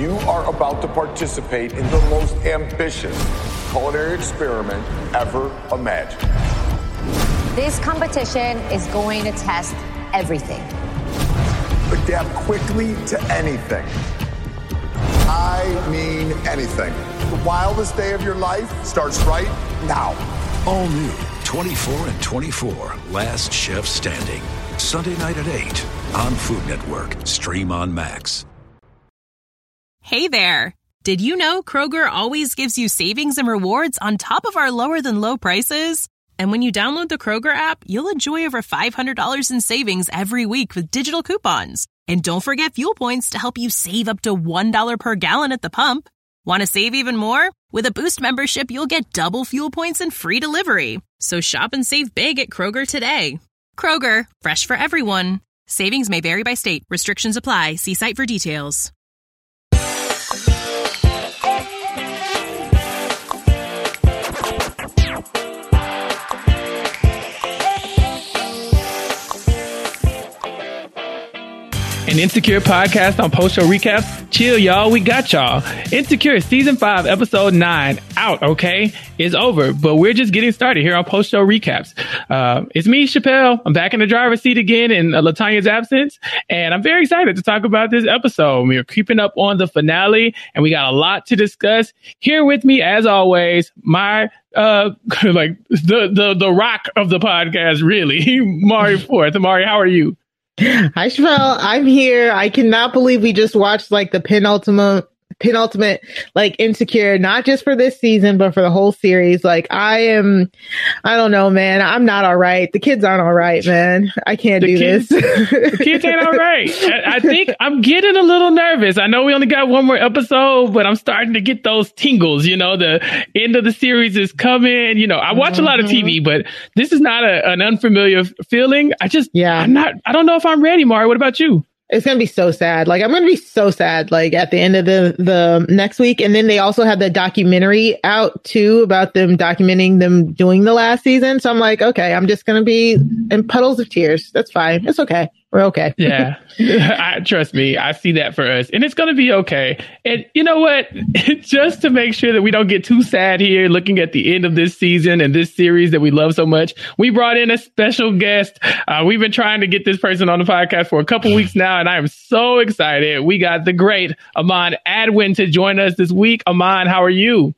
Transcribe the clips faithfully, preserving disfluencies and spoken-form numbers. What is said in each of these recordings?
You are about to participate in the most ambitious culinary experiment ever imagined. This competition is going to test everything. Adapt quickly to anything. I mean anything. The wildest day of your life starts right now. All new twenty-four and twenty-four, Last Chef Standing. Sunday night at eight on Food Network. Stream on Max. Hey there. Did you know Kroger always gives you savings and rewards on top of our lower than low prices? And when you download the Kroger app, you'll enjoy over five hundred dollars in savings every week with digital coupons. And don't forget fuel points to help you save up to one dollar per gallon at the pump. Want to save even more? With a Boost membership, you'll get double fuel points and free delivery. So shop and save big at Kroger today. Kroger, fresh for everyone. Savings may vary by state. Restrictions apply. See site for details. An Insecure podcast on post-show recaps. Chill, y'all. We got y'all. Insecure Season five, Episode nine out, okay? It's over, but we're just getting started here on post-show recaps. Uh, it's me, Chappelle. I'm back in the driver's seat again in uh, LaTonya's absence, and I'm very excited to talk about this episode. We're creeping up on the finale, and we got a lot to discuss. Here with me, as always, my uh, like the, the, the rock of the podcast, really, Mari Forth. Mari, how are you? Hi, Chappelle. I'm here. I cannot believe we just watched like the penultimate, penultimate, like Insecure, not just for this season, but for the whole series. Like, I am, I don't know, man. I'm not all right. The kids aren't all right, man. I can't the do kids, this. The kids ain't all right. I, I think I'm getting a little nervous. I know we only got one more episode, but I'm starting to get those tingles. You know, the end of the series is coming. You know, I watch mm-hmm. a lot of T V, but this is not a, an unfamiliar feeling. I just, yeah, I'm not, I don't know if I'm ready, Mari. What about you? It's going to be so sad. Like, I'm going to be so sad, like, at the end of the, the next week. And then they also have the documentary out, too, about them documenting them doing the last season. So I'm like, okay, I'm just going to be in puddles of tears. That's fine. It's okay. We're okay. Yeah. I, trust me. I see that for us. And it's going to be okay. And you know what? Just to make sure that we don't get too sad here looking at the end of this season and this series that we love so much, we brought in a special guest. Uh, we've been trying to get this person on the podcast for a couple weeks now, and I am so excited. We got the great Aman Adwin to join us this week. Aman, how are you?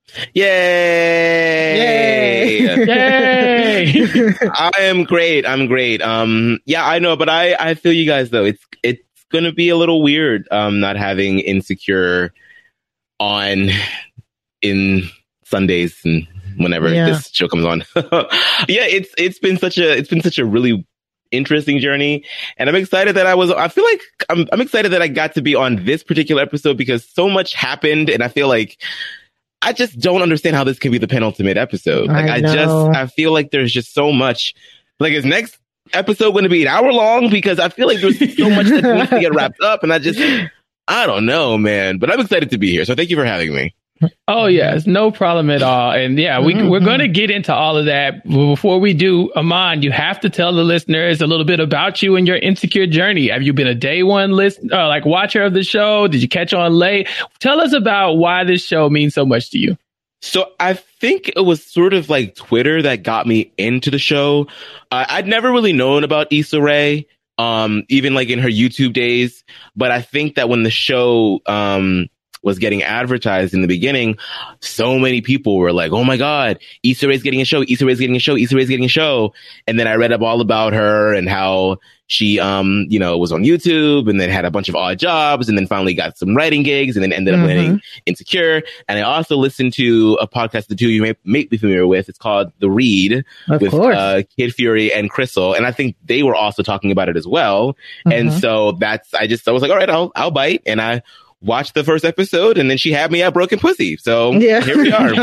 Yay! Yay! Yay! I am great. I'm great. Um, yeah, I know, but I, I feel you guys though. It's it's gonna be a little weird, um, not having Insecure on in Sundays and whenever yeah. this show comes on. yeah, it's it's been such a it's been such a really interesting journey, and I'm excited that I was. I feel like I'm I'm excited that I got to be on this particular episode because so much happened, and I feel like. I just don't understand how this could be the penultimate episode. Like, I, I just, I feel like there's just so much. Like, is next episode going to be an hour long? Because I feel like there's so much that needs to get wrapped up. And I just, I don't know, man. But I'm excited to be here. So thank you for having me. Oh, yes. No problem at all. And yeah, we, mm-hmm. we're going to get into all of that. Before we do, Aman, you have to tell the listeners a little bit about you and your Insecure journey. Have you been a day one list, uh, like watcher of the show? Did you catch on late? Tell us about why this show means so much to you. So I think it was sort of like Twitter that got me into the show. Uh, I'd never really known about Issa Rae, um, even like in her YouTube days. But I think that when the show, um, was getting advertised in the beginning, so many people were like, oh my God, Issa Rae's getting a show, Issa Rae's getting a show, Issa Rae's getting a show. And then I read up all about her and how she, um, you know, was on YouTube and then had a bunch of odd jobs and then finally got some writing gigs and then ended up mm-hmm. winning Insecure. And I also listened to a podcast the two of you may, may be familiar with. It's called The Read of with uh, Kid Fury and Crystal. And I think they were also talking about it as well. Mm-hmm. And so that's, I just, I was like, all right, I'll, I'll bite. And I watched the first episode and then she had me at Broken Pussy. So yeah. Here we are.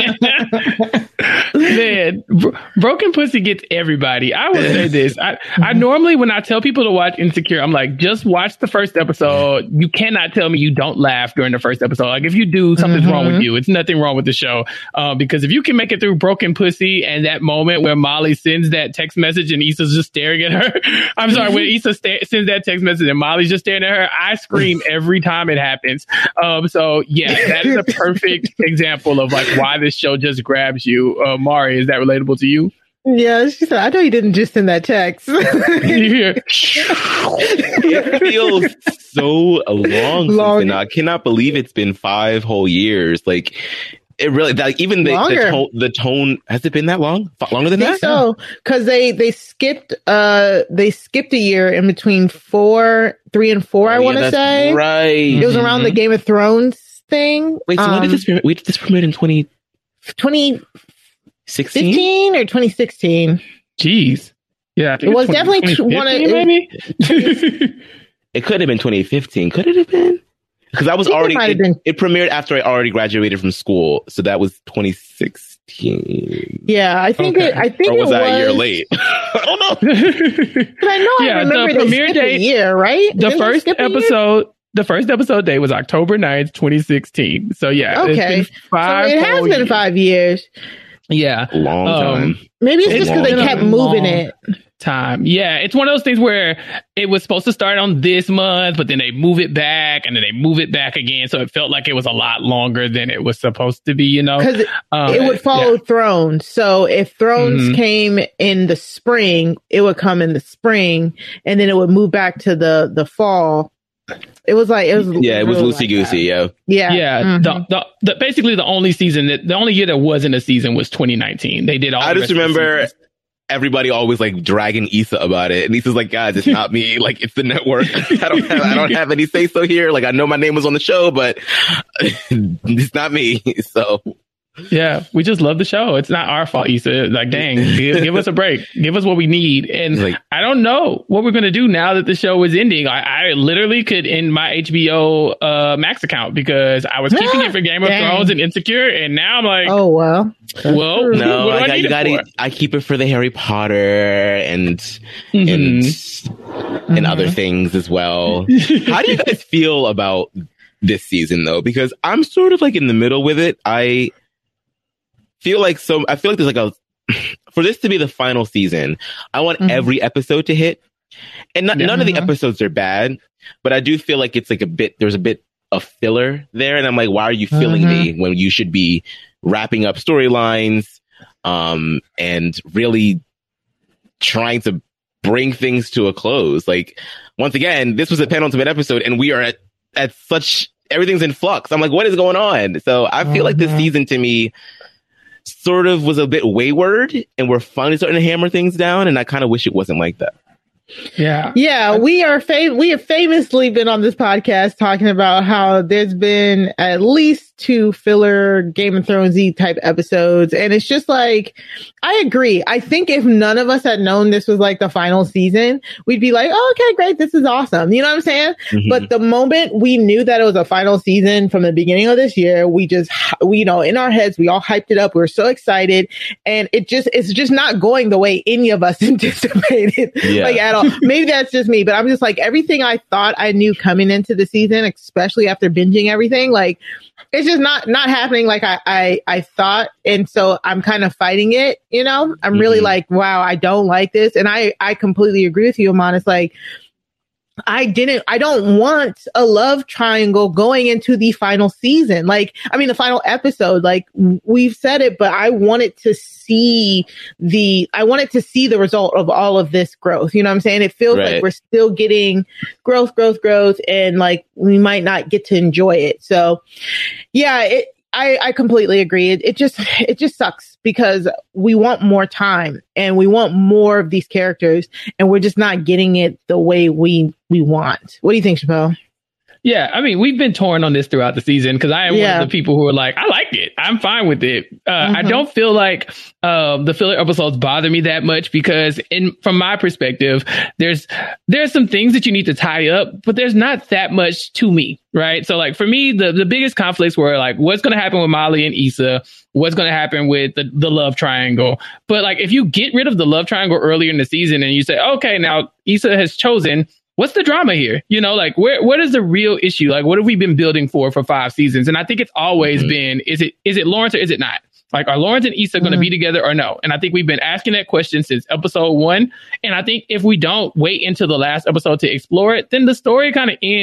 Man, bro- Broken Pussy gets everybody. I will say this. I, I normally, when I tell people to watch Insecure, I'm like, just watch the first episode. You cannot tell me you don't laugh during the first episode. Like, if you do, something's mm-hmm. wrong with you. It's nothing wrong with the show. Uh, because if you can make it through Broken Pussy and that moment where Molly sends that text message and Issa's just staring at her. I'm sorry, when Issa sta- sends that text message and Molly's just staring at her, I scream every time it happens. Jeez. Um, so yeah, that is a perfect example of like why this show just grabs you. Uh, Mari, is that relatable to you? Yeah, she said, I know you didn't just send that text. It feels so long. long. Since, I cannot believe it's been five whole years. Like, it really, like, even the, the, tone, the tone, has it been that long? Longer than I think that? So, because they, they skipped, uh, they skipped a year in between four, three and four, oh, I want to yeah, say. Right. It was around mm-hmm. the Game of Thrones thing. Wait, so um, when did this premiere? Wait, did this premiere in twenty? twenty fifteen or twenty sixteen? Jeez. Yeah, I think it was definitely one of maybe. It could have been twenty fifteen. Could it have been? Because I was I already. It, it, it premiered after I already graduated from school, so that was twenty sixteen. Yeah, I think okay. it. I think or was it that was a year late? I don't know. But I know yeah, I remember the premiere date year, right? The Didn't first episode. The first episode day was October ninth, twenty sixteen. So yeah, okay. It's been five so it has been years. five years. Yeah. Long time. Um, Maybe it's, it's just because they kept moving it. Time. Yeah. It's one of those things where it was supposed to start on this month, but then they move it back and then they move it back again. So it felt like it was a lot longer than it was supposed to be, you know? Because it, um, it would follow yeah. Thrones. So if Thrones mm-hmm. came in the spring, it would come in the spring and then it would move back to the, the fall. It was like it was yeah, it was loosey goosey, like yeah, yeah, yeah. Mm-hmm. The, the, the, basically, the only season that the only year that wasn't a season was twenty nineteen. They did all. I the just remember everybody always like dragging Issa about it, and Issa's like, "Guys, it's not me. Like, it's the network. I don't have, I don't have any say so here. Like, I know my name was on the show, but it's not me." So. Yeah, we just love the show. It's not our fault, Issa. Like, dang, give, give us a break. Give us what we need. And like, I don't know what we're going to do now that the show is ending. I, I literally could end my H B O uh, Max account because I was keeping it for Game of dang. Thrones and Insecure. And now I'm like, oh, well. Well, no, I, I, got, you got it. I keep it for the Harry Potter and mm-hmm. and mm-hmm. and other things as well. How do you guys feel about this season, though? Because I'm sort of like in the middle with it. I feel like so I feel like there's like a for this to be the final season, I want mm-hmm. every episode to hit. And not, yeah. none of the episodes are bad, but I do feel like it's like a bit there's a bit of filler there. And I'm like, why are you filling mm-hmm. me when you should be wrapping up storylines um and really trying to bring things to a close? Like, once again, this was a penultimate episode and we are at, at such everything's in flux. I'm like, what is going on? So I feel mm-hmm. like this season to me sort of was a bit wayward and we're finally starting to hammer things down. And I kind of wish it wasn't like that. Yeah. Yeah. We are fam- we have famously been on this podcast talking about how there's been at least two filler Game of Thrones-y type episodes. And it's just like, I agree. I think if none of us had known this was like the final season, we'd be like, oh, okay, great. This is awesome. You know what I'm saying? Mm-hmm. But the moment we knew that it was a final season from the beginning of this year, we just, we, you know, in our heads, we all hyped it up. We were so excited. And it just, it's just not going the way any of us anticipated. Yeah. Like at all. Maybe that's just me, but I'm just like, everything I thought I knew coming into the season, especially after binging everything, like, it's just not, not happening like I, I, I thought. And so I'm kind of fighting it, you know, I'm really mm-hmm. like, wow, I don't like this. And I, I completely agree with you, Aman. It's like, I didn't, I don't want a love triangle going into the final season. Like, I mean, the final episode, like we've said it, but I wanted to see the, I wanted to see the result of all of this growth. You know what I'm saying? It feels right. like we're still getting growth, growth, growth, and like we might not get to enjoy it. So yeah, it, I, I completely agree. It, it just, it just sucks because we want more time and we want more of these characters and we're just not getting it the way we, we want. What do you think, Chappelle? Yeah, I mean, we've been torn on this throughout the season because I am yeah. one of the people who are like, I like it. I'm fine with it. Uh, mm-hmm. I don't feel like uh, the filler episodes bother me that much because, in from my perspective, there's there's some things that you need to tie up, but there's not that much to me, right? So, like for me, the, the biggest conflicts were like, what's going to happen with Molly and Issa? What's going to happen with the, the love triangle? But like, if you get rid of the love triangle earlier in the season and you say, okay, now Issa has chosen. What's the drama here? You know, like where, what is the real issue? Like, what have we been building for for five seasons? And I think it's always mm-hmm. been, is it, is it Lawrence or is it not? Like, are Lawrence and Issa mm-hmm. going to be together or no? And I think we've been asking that question since episode one. And I think if we don't wait until the last episode to explore it, then the story kind of ends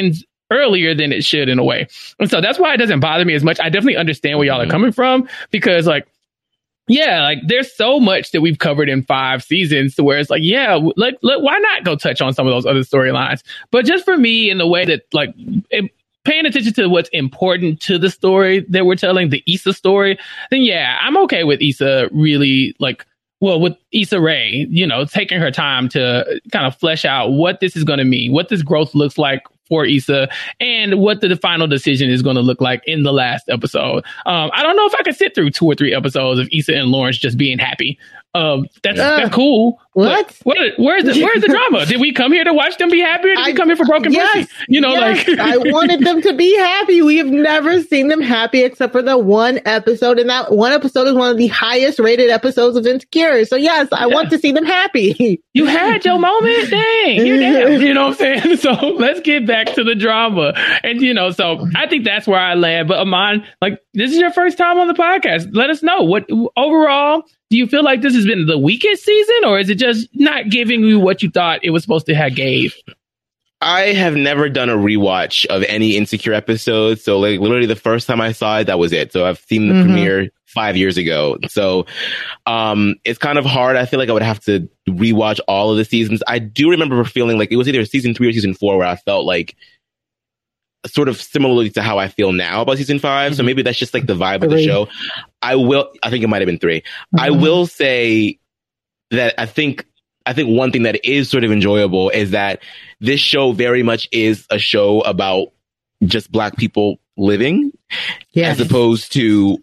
earlier than it should in a way. And so that's why it doesn't bother me as much. I definitely understand where y'all are coming from, because like, yeah, like there's so much that we've covered in five seasons to where it's like, yeah, like, like why not go touch on some of those other storylines? But just for me, in the way that like it, paying attention to what's important to the story that we're telling, the Issa story, then yeah, I'm okay with Issa really like, well, with Issa Rae, you know, taking her time to kind of flesh out what this is going to mean, what this growth looks like for Issa, and what the final decision is going to look like in the last episode. Um, I don't know if I could sit through two or three episodes of Issa and Lawrence just being happy. Um, that's, uh, that's cool. What? Where, where's the Where's the drama? Did we come here to watch them be happy, or did I, we come here for Broken yes, Mercy? You know, yes, like I wanted them to be happy. We have never seen them happy except for the one episode, and that one episode is one of the highest rated episodes of Insecure. So yes, I yeah. want to see them happy. You had your moment, dang. You're damn. You know what I'm saying? So let's get back to the drama, and you know, so I think that's where I land. But Aman, like, this is your first time on the podcast. Let us know what overall. Do you feel like this has been the weakest season, or is it just not giving you what you thought it was supposed to have gave? I have never done a rewatch of any Insecure episodes. So like literally the first time I saw it, that was it. So I've seen the mm-hmm. premiere five years ago. So um, it's kind of hard. I feel like I would have to rewatch all of the seasons. I do remember feeling like it was either season three or season four where I felt like sort of similarly to how I feel now about season five. Mm-hmm. So maybe that's just like the vibe three. of the show. I will, I think it might have been three. Mm-hmm. I will say that I think, I think one thing that is sort of enjoyable is that this show very much is a show about just Black people living, yes. as opposed to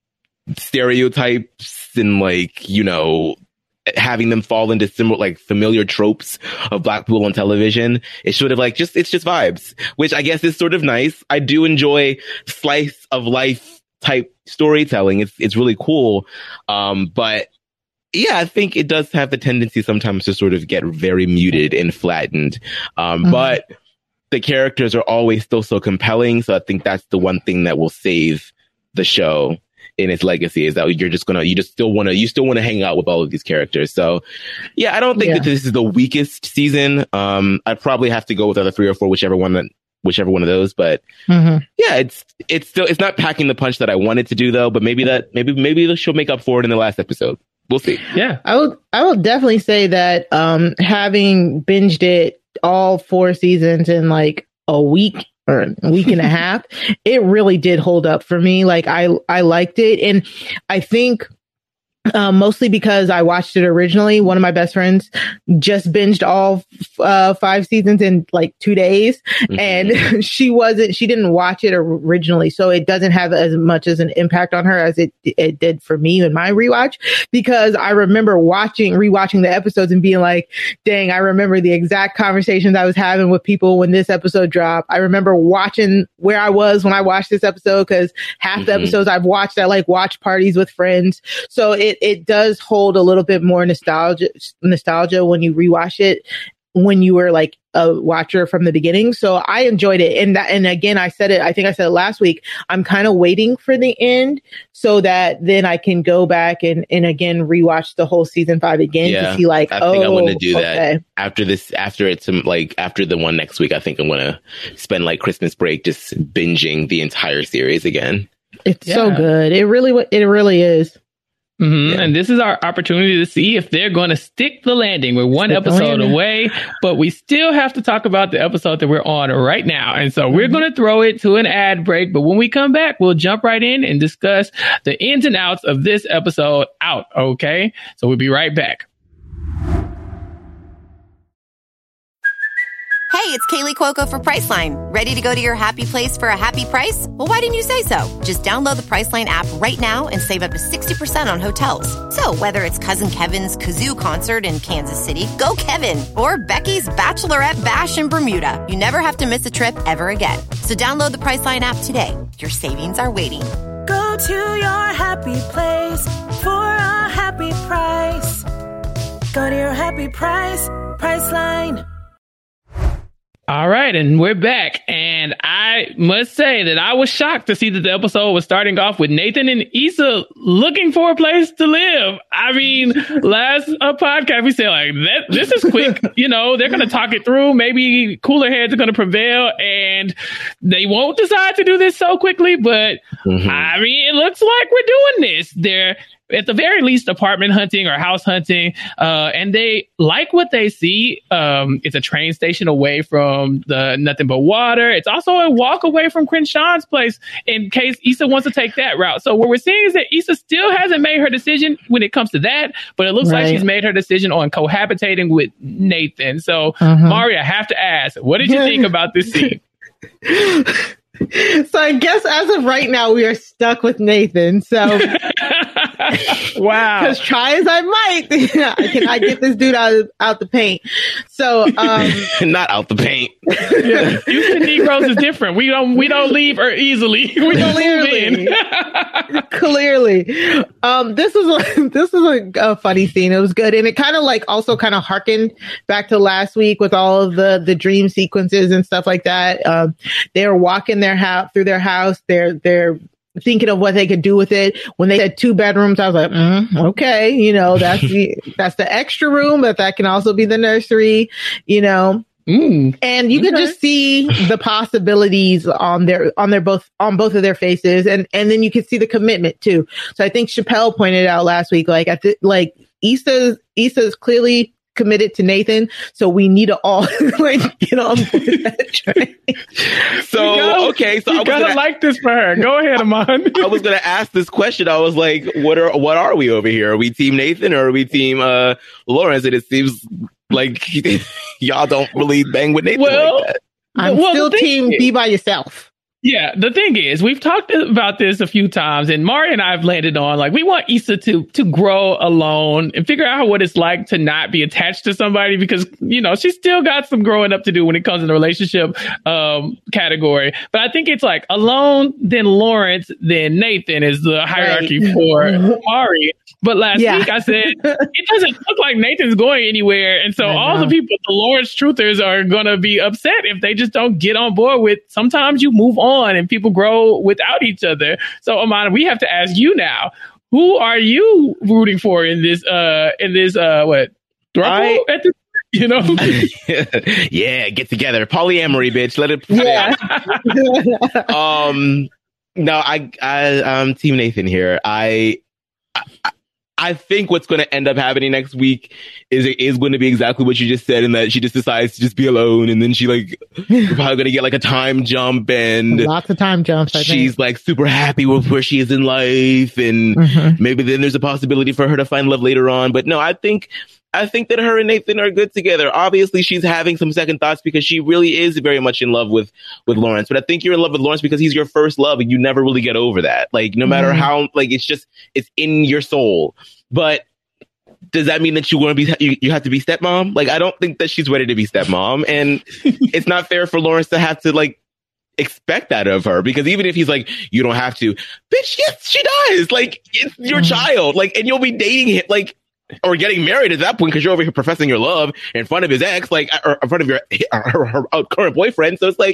stereotypes and like, you know, having them fall into similar, like familiar tropes of Black people on television. It's sort of like just, it's just vibes, which I guess is sort of nice. I do enjoy slice of life type storytelling. It's, it's really cool. Um, but yeah, I think it does have the tendency sometimes to sort of get very muted and flattened. Um, mm-hmm. but the characters are always still so compelling. So I think that's the one thing that will save the show in its legacy, is that you're just gonna, you just still want to, you still want to hang out with all of these characters. So yeah, I don't think yeah. that this is the weakest season. Um, I'd probably have to go with other three or four, whichever one that, whichever one of those. But mm-hmm. yeah, it's, it's still, it's not packing the punch that I wanted to do though, but maybe that, maybe, maybe she'll make up for it in the last episode. We'll see. Yeah. I will, I will definitely say that, um, having binged it all four seasons in like a week, or a week and a half, it really did hold up for me. Like I, I liked it. And I think um, mostly because I watched it originally. One of my best friends just binged all uh, five seasons in like two days. Mm-hmm. And she wasn't, she didn't watch it originally. So it doesn't have as much as an impact on her as it, it did for me in my rewatch, because I remember watching, rewatching the episodes and being like, dang, I remember the exact conversations I was having with people when this episode dropped. I remember watching where I was when I watched this episode, because half mm-hmm. the episodes I've watched at like watch parties with friends. So it, it does hold a little bit more nostalgia, nostalgia when you rewatch it, when you were like a watcher from the beginning. So I enjoyed it. And that, and again, I said it, I think I said it last week, I'm kind of waiting for the end so that then I can go back and, and again, rewatch the whole season five again yeah, to see like, I oh, think I'm going to do okay. that after this, after it's like after the one next week. I think I'm going to spend like Christmas break just binging the entire series again. It's yeah. so good. It really, it really is. Mm-hmm. Yeah. And this is our opportunity to see if they're going to stick the landing. We're one stick episode away, but we still have to talk about the episode that we're on right now. And so mm-hmm. we're going to throw it to an ad break. But when we come back, we'll jump right in and discuss the ins and outs of this episode out. Okay. So we'll be right back. Hey, it's Kaylee Cuoco for Priceline. Ready to go to your happy place for a happy price? Well, why didn't you say so? Just download the Priceline app right now and save up to sixty percent on hotels. So whether it's Cousin Kevin's Kazoo Concert in Kansas City, go Kevin, or Becky's Bachelorette Bash in Bermuda, you never have to miss a trip ever again. So download the Priceline app today. Your savings are waiting. Go to your happy place for a happy price. Go to your happy price, Priceline. All right, and we're back. And And I must say that I was shocked to see that the episode was starting off with Nathan and Issa looking for a place to live. I mean, last uh, podcast we said like that, this is quick. You know, they're going to talk it through. Maybe cooler heads are going to prevail, and they won't decide to do this so quickly. But mm-hmm. I mean, it looks like we're doing this. They're at the very least apartment hunting or house hunting, uh, and they like what they see. Um, it's a train station away from the Nothing But Water. It's also a walk away from Crenshawn's place in case Issa wants to take that route. So what we're seeing is that Issa still hasn't made her decision when it comes to that, but it looks right. like she's made her decision on cohabitating with Nathan. So uh-huh. Mari, I have to ask, what did you think about this scene? So I guess as of right now, we are stuck with Nathan. So wow. Because try as I might, I cannot get this dude out of, out the paint. So um not out the paint. Yeah. Houston Negroes is different. We don't we don't leave or easily. We don't clearly, move in. Clearly. Um this is a this is a, a funny scene. It was good. And it kind of like also kind of harkened back to last week with all of the the dream sequences and stuff like that. Um they're walking their house through their house. They're they're thinking of what they could do with it. When they said two bedrooms, I was like, mm, okay, you know, that's the that's the extra room, but that can also be the nursery, you know. Mm, and you okay. can just see the possibilities on their on their both on both of their faces, and and then you can see the commitment too. So I think Chappelle pointed out last week, like at the, like Issa's Issa's clearly committed to Nathan, so we need to all like get on board that train. So gotta, okay, so you I was gotta gonna, like this for her. Go ahead, Amon. I was gonna ask this question. I was like, "What are what are we over here? Are we team Nathan or are we team uh, Lawrence?" And it seems like y'all don't really bang with Nathan well, like that. I'm well, still team is, be by yourself. Yeah, the thing is, we've talked about this a few times, and Mari and I have landed on, like, we want Issa to to grow alone and figure out what it's like to not be attached to somebody, because, you know, she's still got some growing up to do when it comes to the relationship um, category. But I think it's like alone, then Lawrence, then Nathan is the hierarchy right. for Mari. But last yeah. week I said, it doesn't look like Nathan's going anywhere. And so all the people, the Lawrence truthers, are going to be upset if they just don't get on board with, sometimes you move on and people grow without each other. So Amanda, we have to ask you now, who are you rooting for in this, uh, in this, uh, what? I, at this, you know? Yeah, get together. Polyamory, bitch. Let it. Yeah. um, no, I, I, I'm Team Nathan here. I, I I think what's going to end up happening next week is it is going to be exactly what you just said, in that she just decides to just be alone, and then she like we're probably going to get like a time jump, and lots of time jumps. I she's think. like super happy with where she is in life, and mm-hmm. maybe then there's a possibility for her to find love later on. But no, I think I think that her and Nathan are good together. Obviously, she's having some second thoughts because she really is very much in love with with Lawrence. But I think you're in love with Lawrence because he's your first love, and you never really get over that. Like no matter mm-hmm. how, like it's just it's in your soul. But does that mean that you want to be you, you have to be stepmom? Like I don't think that she's ready to be stepmom, and it's not fair for Lawrence to have to like expect that of her, because even if he's like, you don't have to, bitch, yes, she does. Like it's your mm-hmm. child, like, and you'll be dating him, like, or getting married at that point because you're over here professing your love in front of his ex, like, or in front of your her, her, her current boyfriend. So it's like,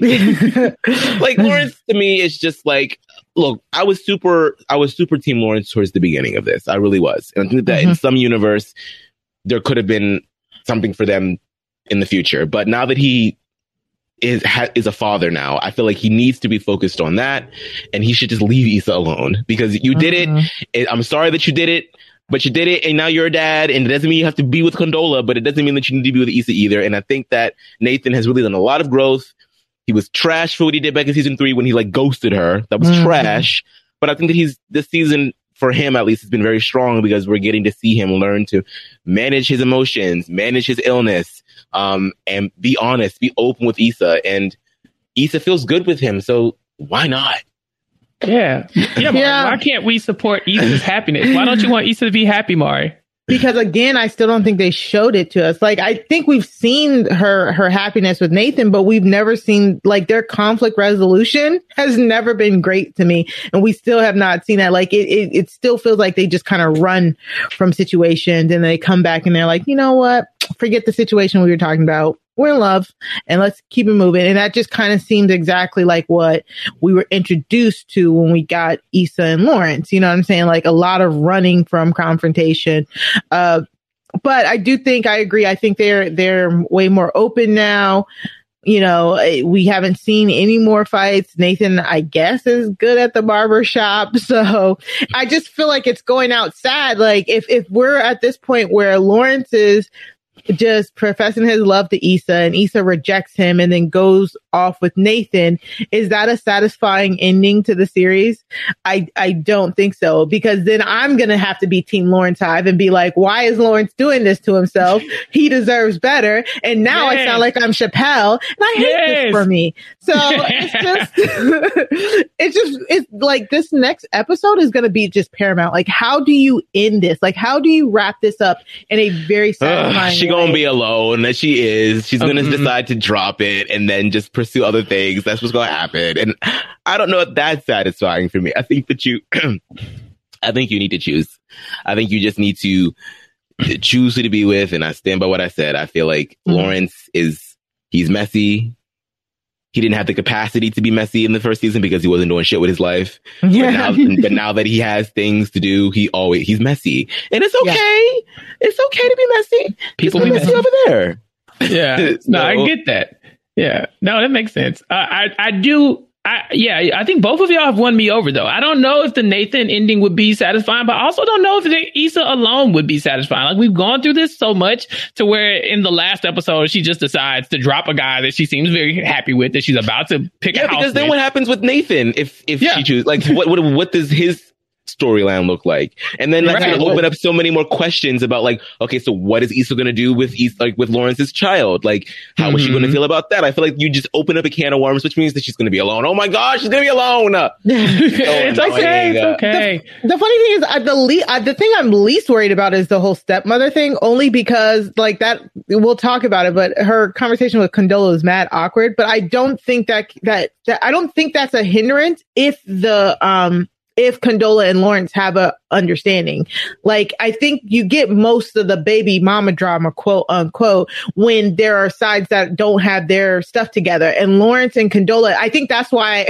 like Lawrence to me is just like, look, I was super, I was super Team Lawrence towards the beginning of this. I really was, and I think that mm-hmm. in some universe there could have been something for them in the future. But now that he is ha, is a father now, I feel like he needs to be focused on that, and he should just leave Issa alone, because you mm-hmm. did it. And I'm sorry that you did it. But you did it, and now you're a dad, and it doesn't mean you have to be with Condola, but it doesn't mean that you need to be with Issa either. And I think that Nathan has really done a lot of growth. He was trash for what he did back in season three when he like ghosted her. That was mm-hmm. trash. But I think that he's this season, for him at least, has been very strong, because we're getting to see him learn to manage his emotions, manage his illness, um, and be honest, be open with Issa. And Issa feels good with him, so why not? Yeah. Yeah, Mari, yeah. Why can't we support Issa's happiness? Why don't you want Issa to be happy, Mari? Because again, I still don't think they showed it to us. Like, I think we've seen her, her happiness with Nathan, but we've never seen, like, their conflict resolution has never been great to me. And we still have not seen that. Like, it, it, it still feels like they just kind of run from situations, and they come back and they're like, you know what? Forget the situation we were talking about. we're in love and let's keep it moving. And that just kind of seems exactly like what we were introduced to when we got Issa and Lawrence. You know what I'm saying? Like a lot of running from confrontation. Uh, but I do think I agree. I think they're, they're way more open now. You know, we haven't seen any more fights. Nathan, I guess, is good at the barber shop. So I just feel like it's going out sad. Like if, if we're at this point where Lawrence is just professing his love to Issa and Issa rejects him and then goes off with Nathan, is that a satisfying ending to the series? I, I don't think so, because then I'm going to have to be Team Lawrence Hive and be like, why is Lawrence doing this to himself? He deserves better. And now yes. I sound like I'm Chappelle and I hate yes. this for me. So it's just, it's just, it's like this next episode is going to be just paramount. Like, how do you end this? Like, how do you wrap this up in a very satisfying She way? Gonna be alone, as she is. She's gonna Mm-hmm. decide to drop it and then just pursue other things. That's what's gonna happen. And I don't know if that's satisfying for me. I think that you, I think you need to choose. I think you just need to choose who to be with. And I stand by what I said. I feel like mm-hmm. Lawrence is, he's messy. He didn't have the capacity to be messy in the first season because he wasn't doing shit with his life. Yeah. But now, but now that he has things to do, he always, he's messy. And it's okay. Yeah. It's okay to be messy. People be be messy, messy over there. Yeah. So, no, I get that. Yeah. No, that makes sense. Uh, I, I do. I, yeah, I think both of y'all have won me over, though. I don't know if the Nathan ending would be satisfying, but I also don't know if the Issa alone would be satisfying. Like, we've gone through this so much to where in the last episode, she just decides to drop a guy that she seems very happy with, that she's about to pick yeah, a house because then with. What happens with Nathan if if Yeah. she chooses? Like, what what what does his storyline look like? And then that's Right. going to open up so many more questions about, like, okay, so what is Issa going to do with Issa, like with Lawrence's child? Like, how mm-hmm. is she going to feel about that? I feel like you just open up a can of worms, which means that she's going to be alone. Oh my gosh, she's going to be alone. It's okay. It's okay. The, the funny thing is, uh, the le- uh, the thing I'm least worried about is the whole stepmother thing, only because like that, we'll talk about it, but her conversation with Condola is mad awkward, but I don't think that, that, that I don't think that's a hindrance if the, um, if Condola and Lawrence have a understanding. Like, I think you get most of the baby mama drama, quote unquote, when there are sides that don't have their stuff together. And Lawrence and Condola, I think that's why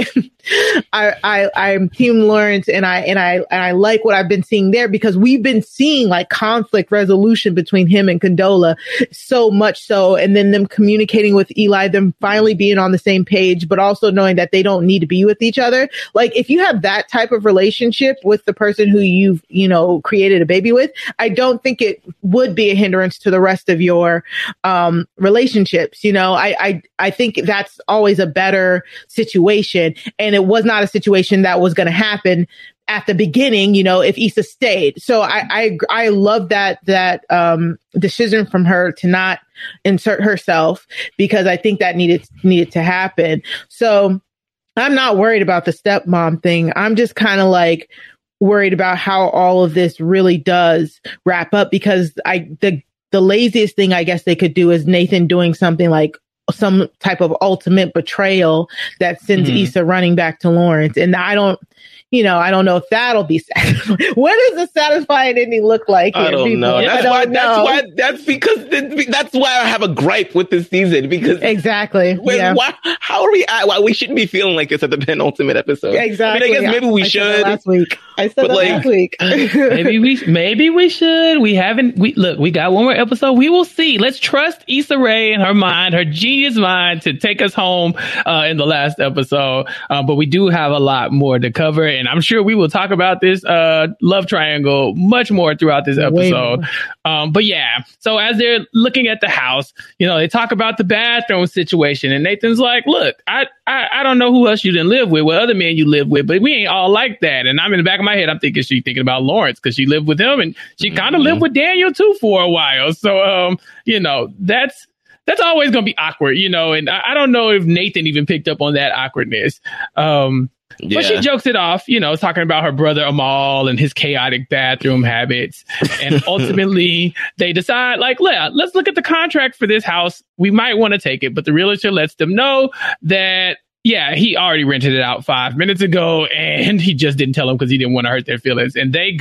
I, I, I'm Team Lawrence, and I, and I, and I like what I've been seeing there, because we've been seeing like conflict resolution between him and Condola so much so. And then them communicating with Eli, them finally being on the same page, but also knowing that they don't need to be with each other. Like, if you have that type of relationship with the person who you've, you know, created a baby with, I don't think it would be a hindrance to the rest of your, um, relationships. You know, I, I, I think that's always a better situation. And it was not a situation that was going to happen at the beginning, you know, if Issa stayed. So I, I, I love that, that, um, decision from her to not insert herself, because I think that needed, needed to happen. So I'm not worried about the stepmom thing. I'm just kind of like worried about how all of this really does wrap up, because I, the, the laziest thing I guess they could do is Nathan doing something like some type of ultimate betrayal that sends mm-hmm. Issa running back to Lawrence. And I don't, you know, I don't know if that'll be satisfying. What does a satisfying ending look like here, I don't people? know. That's I don't why. know. That's why. That's because. That's why I have a gripe with this season. Because exactly. When, yeah. Why? How are we? Why we shouldn't be feeling like this at the penultimate episode? Exactly. I mean, I guess maybe we I should. Said that last week. I said but that like, last week. maybe we. Maybe we should. We haven't. We look. We got one more episode. We will see. Let's trust Issa Rae and her mind, her genius mind, to take us home uh, in the last episode. Uh, but we do have a lot more to cover, and I'm sure we will talk about this uh, love triangle much more throughout this episode. Um, but yeah, so as they're looking at the house, you know, they talk about the bathroom situation, and Nathan's like, look, I, I, I don't know who else you didn't live with, what other men you live with, but we ain't all like that. And I'm in the back of my head, I'm thinking she's thinking about Lawrence, because she lived with him, and she kind of mm-hmm. lived with Daniel too for a while. So, um, you know, that's, that's always going to be awkward, you know, and I, I don't know if Nathan even picked up on that awkwardness. Um, Yeah. But she jokes it off, you know, talking about her brother Amal and his chaotic bathroom habits. And ultimately, they decide, like, yeah, let's look at the contract for this house. We might want to take it. But the realtor lets them know that, yeah, he already rented it out five minutes ago, and he just didn't tell them because he didn't want to hurt their feelings. And they go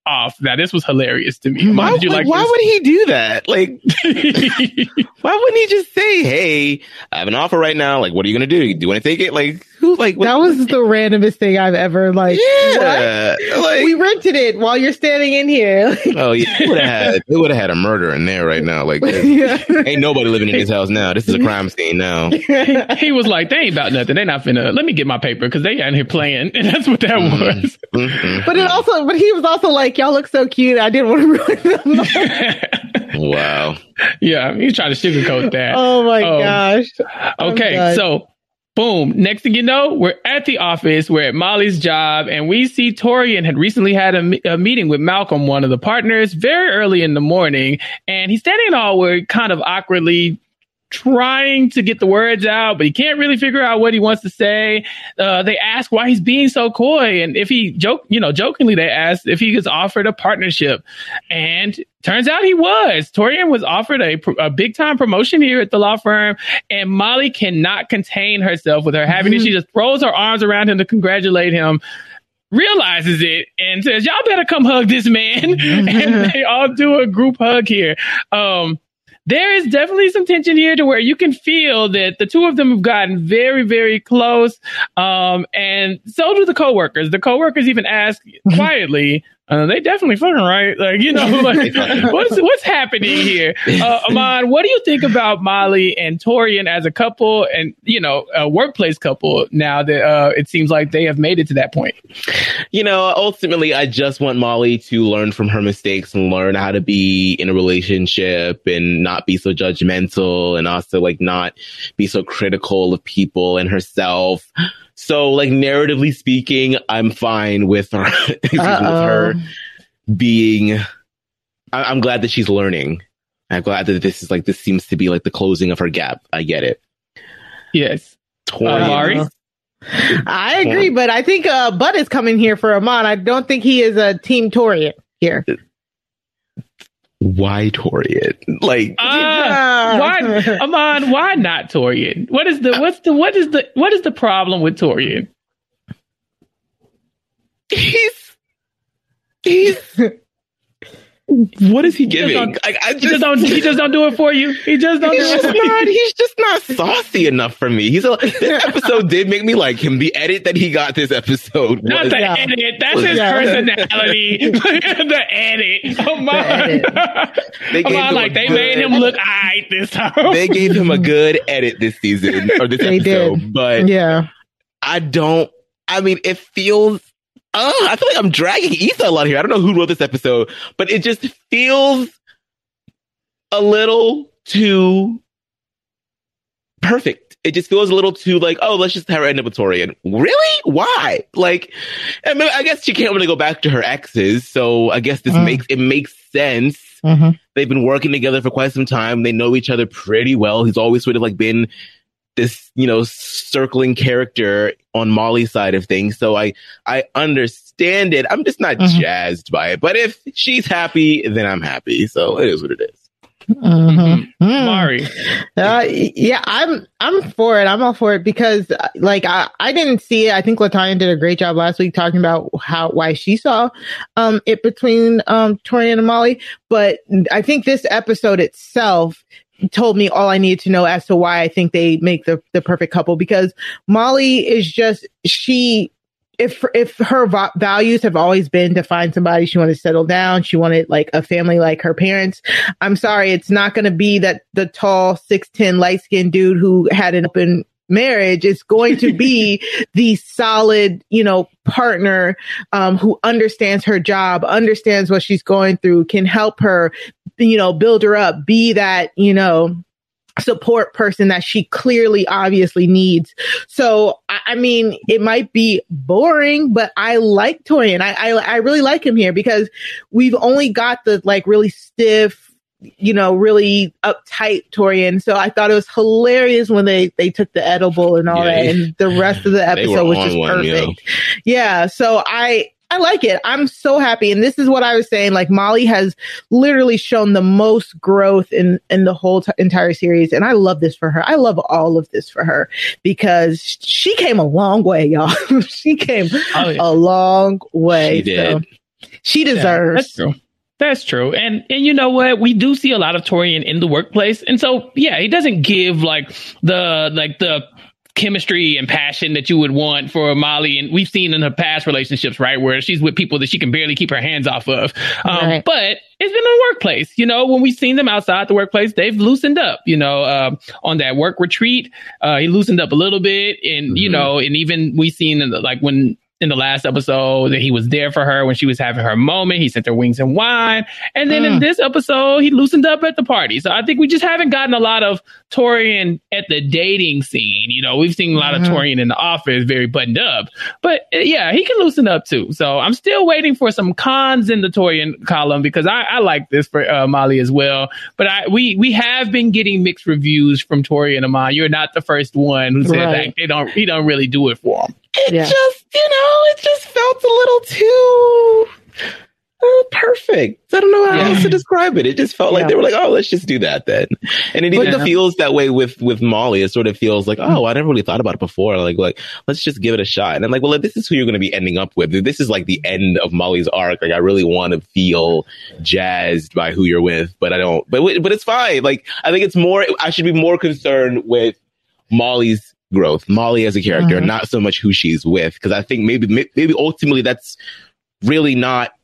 off. Now, this was hilarious to me. Why, did you like, like why this? would he do that? Like, why wouldn't he just say, "Hey, I have an offer right now. Like, what are you gonna do? Do you want to take it?" Like, who? Like, what? That was the randomest thing I've ever like. Yeah, like, we rented it while you're standing in here. Oh yeah, it would have had it would have had a murder in there right now. Like, Yeah. ain't nobody living in his house now. This is a crime scene now. He was like, they ain't about nothing. They not finna. Let me get my paper because they out here playing, and that's what that Mm-hmm. was. Mm-hmm. But it also, but he was also like, y'all look so cute. I didn't want to ruin them. Wow. Yeah, he's trying to sugarcoat that. Oh my Um, gosh. Okay, done. so boom. Next thing you know, we're at the office. We're at Molly's job, and we see Torian had recently had a, me- a meeting with Malcolm, one of the partners, very early in the morning, and he's standing in the hallway, kind of awkwardly trying to get the words out, but he can't really figure out what he wants to say. Uh, they ask why he's being so coy, and if he joke, you know, jokingly they asked if he was offered a partnership, and turns out he was. Torian was offered a, a big time promotion here at the law firm, and Molly cannot contain herself with her happiness. Mm-hmm. She just throws her arms around him to congratulate him, realizes it, and says, "Y'all better come hug this man." And they all do a group hug here. Um, There is definitely some tension here to where you can feel that the two of them have gotten very, very close. Um, and so do the coworkers. The coworkers even ask quietly, uh, they definitely fucking right. Like, you know, like, what's, what's happening here? Uh, Aman, what do you think about Molly and Torian as a couple and, you know, a workplace couple now that uh, it seems like they have made it to that point? You know, ultimately, I just want Molly to learn from her mistakes and learn how to be in a relationship and not be so judgmental and also like not be so critical of people and herself. So like narratively speaking, I'm fine with her, with her being, I- I'm glad that she's learning. I'm glad that this is like, this seems to be like the closing of her gap. I get it. Yes. Torian. Uh, Mari? I agree, but I think uh, Bud is coming here for Aman. I don't think he is a team Torian here. Why Torian? Like, uh, why, Aman? Why not Torian? What is the what's the what is the what is the problem with Torian? He's he's. What is he giving? He, I, I just, he just don't. He just don't do it for you. He just don't. He's do just it for not. you. He's just not saucy enough for me. He's a. This episode did make me like him. The edit that he got this episode. Not was, the yeah. edit. That's his yeah. personality. The edit. Come on. The edit. They Come on, like they good, made him look aight this time. They gave him a good edit this season or this they episode, did. but yeah, I don't. I mean, it feels. Oh, I feel like I'm dragging Issa a lot here. I don't know who wrote this episode, but it just feels a little too perfect. It just feels a little too like, oh, let's just have her end up with Torian. Really? Why? Like, I mean, I guess she can't really go back to her exes, so I guess this mm. makes it makes sense. Mm-hmm. They've been working together for quite some time. They know each other pretty well. He's always sort of like been this, you know, circling character on Molly's side of things. So I, I understand it. I'm just not mm-hmm. jazzed by it. But if she's happy, then I'm happy. So it is what it is. Mm-hmm. Mm. Mari. Uh, yeah, I'm, I'm for it. I'm all for it because like, I, I didn't see it. I think LaTanya did a great job last week talking about how, why she saw, um, it between, um, Torian and Molly. But I think this episode itself told me all I needed to know as to why I think they make the, the perfect couple, because Molly is just, she, if, if her v- values have always been to find somebody, she wanted to settle down. She wanted like a family like her parents. I'm sorry. It's not going to be that the tall six ten light skinned dude who had an open marriage. Is going to be the solid, you know, partner, um, who understands her job, understands what she's going through, can help her, you know, build her up, be that, you know, support person that she clearly obviously needs. So, I, I mean, it might be boring, but I like Torian. I, I, I really like him here because we've only got the like really stiff, you know, really uptight Torian. So I thought it was hilarious when they, they took the edible and all yeah, that. And the rest of the episode was just one, perfect. Yeah. yeah. So I, I like it. I'm so happy. And this is what I was saying. Like Molly has literally shown the most growth in, in the whole t- entire series. And I love this for her. I love all of this for her because she came a long way, y'all. She came oh, yeah. a long way. She did. So. She deserves. Yeah, that's true. That's true. And and you know what? We do see a lot of Torian in the workplace. And so, yeah, he doesn't give like the like the chemistry and passion that you would want for Molly. And we've seen in her past relationships, right, where she's with people that she can barely keep her hands off of. Um, right. But it's been in the workplace. You know, when we've seen them outside the workplace, they've loosened up, you know, uh, on that work retreat. Uh, he loosened up a little bit. And, mm-hmm. you know, and even we've seen in the, like when in the last episode that he was there for her when she was having her moment. He sent her wings and wine. And then mm. in this episode, he loosened up at the party. So I think we just haven't gotten a lot of Torian at the dating scene. You know, we've seen a lot mm-hmm. of Torian in the office, very buttoned up. But yeah, he can loosen up too. So I'm still waiting for some cons in the Torian column because I, I like this for uh, Molly as well. But I, we we have been getting mixed reviews from Tori and Amon. You're not the first one who said right. that they don't he don't really do it for them. It yeah. just, you know, it just felt a little too uh, perfect. I don't know how yeah. else to describe it. It just felt like yeah. they were like, oh, let's just do that then. And it even yeah. feels that way with, with Molly. It sort of feels like, oh, I never really thought about it before. Like, like, let's just give it a shot. And I'm like, well, if this is who you're going to be ending up with. If this is like the end of Molly's arc. Like, I really want to feel jazzed by who you're with, but I don't, but, but it's fine. Like, I think it's more, I should be more concerned with Molly's growth, Molly as a character, mm-hmm. not so much who she's with, because I think maybe maybe ultimately that's really not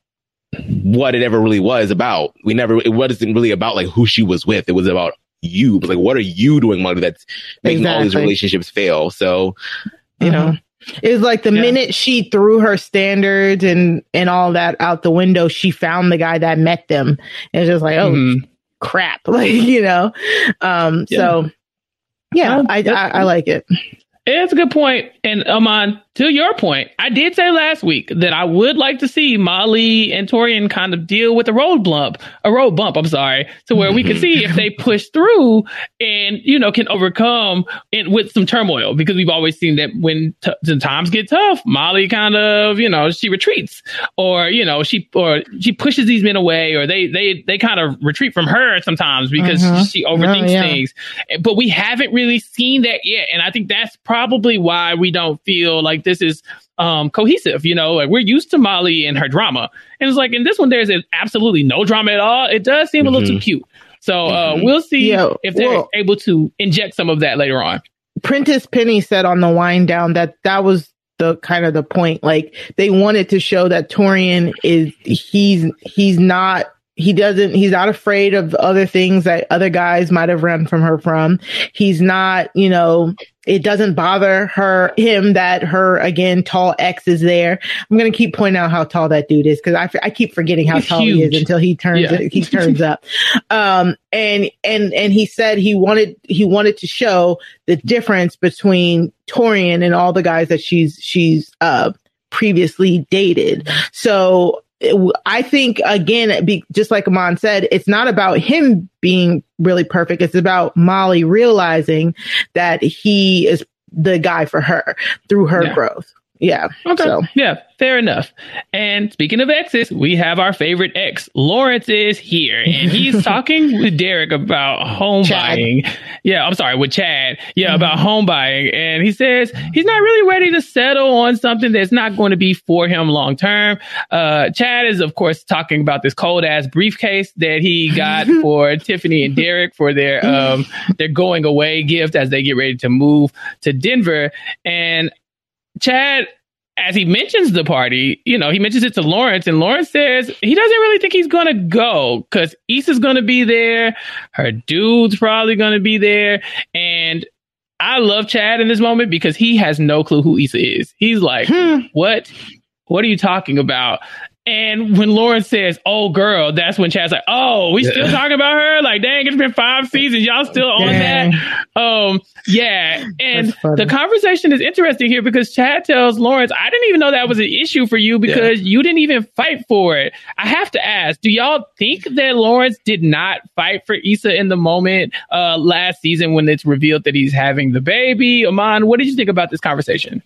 what it ever really was about. We never, it wasn't really about like who she was with. It was about you. But like, what are you doing, Molly, that's making exactly. all these relationships fail? So, you mm-hmm. know. It was like the yeah. minute she threw her standards and, and all that out the window, she found the guy that met them. It was just like, oh, mm-hmm. crap. Like, you know. Um, yeah. So. Yeah, I, I, I like it. It's a good point. And Amon, to your point, I did say last week that I would like to see Molly and Torian kind of deal with a road bump, a road bump, I'm sorry, to where we can see if they push through and, you know, can overcome it with some turmoil, because we've always seen that when t- the times get tough, Molly kind of, you know, she retreats or, you know, she, or she pushes these men away, or they, they, they kind of retreat from her sometimes because uh-huh. she overthinks oh, yeah. things. But we haven't really seen that yet. And I think that's probably why we don't feel like this is um, cohesive. You know, like we're used to Molly and her drama. And it's like in this one, there's absolutely no drama at all. It does seem mm-hmm. a little too cute. So uh, mm-hmm. we'll see yeah, if they're well, able to inject some of that later on. Prentice Penny said on the wind down that that was the kind of the point. Like they wanted to show that Torian is, he's, he's not, He doesn't, he's not afraid of other things that other guys might have run from her from. He's not, you know, it doesn't bother her, him that her, again, tall ex is there. I'm going to keep pointing out how tall that dude is because I, I keep forgetting how he's tall huge. he is until he turns, yeah. he turns up. Um, and, and, and he said he wanted, he wanted to show the difference between Torian and all the guys that she's, she's, uh, previously dated. So, I think, again, be, just like Amon said, it's not about him being really perfect. It's about Molly realizing that he is the guy for her through her yeah. growth. Yeah. Okay. So. Yeah. Fair enough. And speaking of exes, we have our favorite ex. Lawrence is here, and he's talking with Derek about home Chad. buying. Yeah, I'm sorry, with Chad. Yeah, mm-hmm. about home buying. And he says he's not really ready to settle on something that's not going to be for him long term. Uh, Chad is, of course, talking about this cold ass briefcase that he got for Tiffany and Derek for their um their going away gift as they get ready to move to Denver. And Chad, as he mentions the party, you know, he mentions it to Lawrence, and Lawrence says he doesn't really think he's going to go because Issa's going to be there. Her dude's probably going to be there. And I love Chad in this moment because he has no clue who Issa is. He's like, hmm. what? What are you talking about? And when Lawrence says, oh, girl, that's when Chad's like, oh, we still talking about her? Like, dang, it's been five seasons. Y'all still on dang. that? Um, yeah. And the conversation is interesting here because Chad tells Lawrence, I didn't even know that was an issue for you because yeah. you didn't even fight for it. I have to ask, do y'all think that Lawrence did not fight for Issa in the moment uh, last season when it's revealed that he's having the baby? Amon, what did you think about this conversation?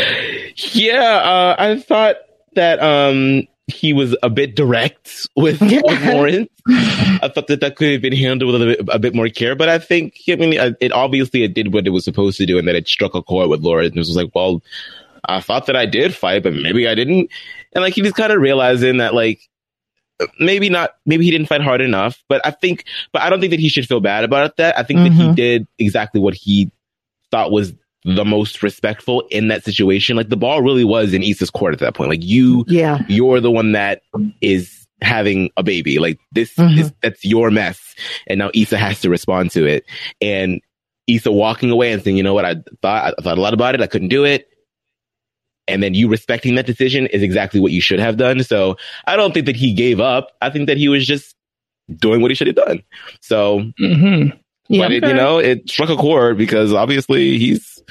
Yeah, uh, I thought that... Um, he was a bit direct with, with Lawrence. I thought that that could have been handled with a bit, a bit more care, but I think, I mean, it obviously it did what it was supposed to do, and that it struck a chord with Lawrence. And it was like, well, I thought that I did fight, but maybe I didn't. And like, he was kind of realizing that like, maybe not, maybe he didn't fight hard enough, but I think, but I don't think that he should feel bad about that. I think mm-hmm. that he did exactly what he thought was the most respectful in that situation. Like, the ball really was in Issa's court at that point. Like, you, yeah, you're the one that is having a baby. Like, this mm-hmm. is, that's your mess. And now Issa has to respond to it. And Issa walking away and saying, you know what, I thought, I thought a lot about it. I couldn't do it. And then you respecting that decision is exactly what you should have done. So I don't think that he gave up. I think that he was just doing what he should have done. So, mm-hmm. yeah, but it, you know, it struck a chord because obviously he's.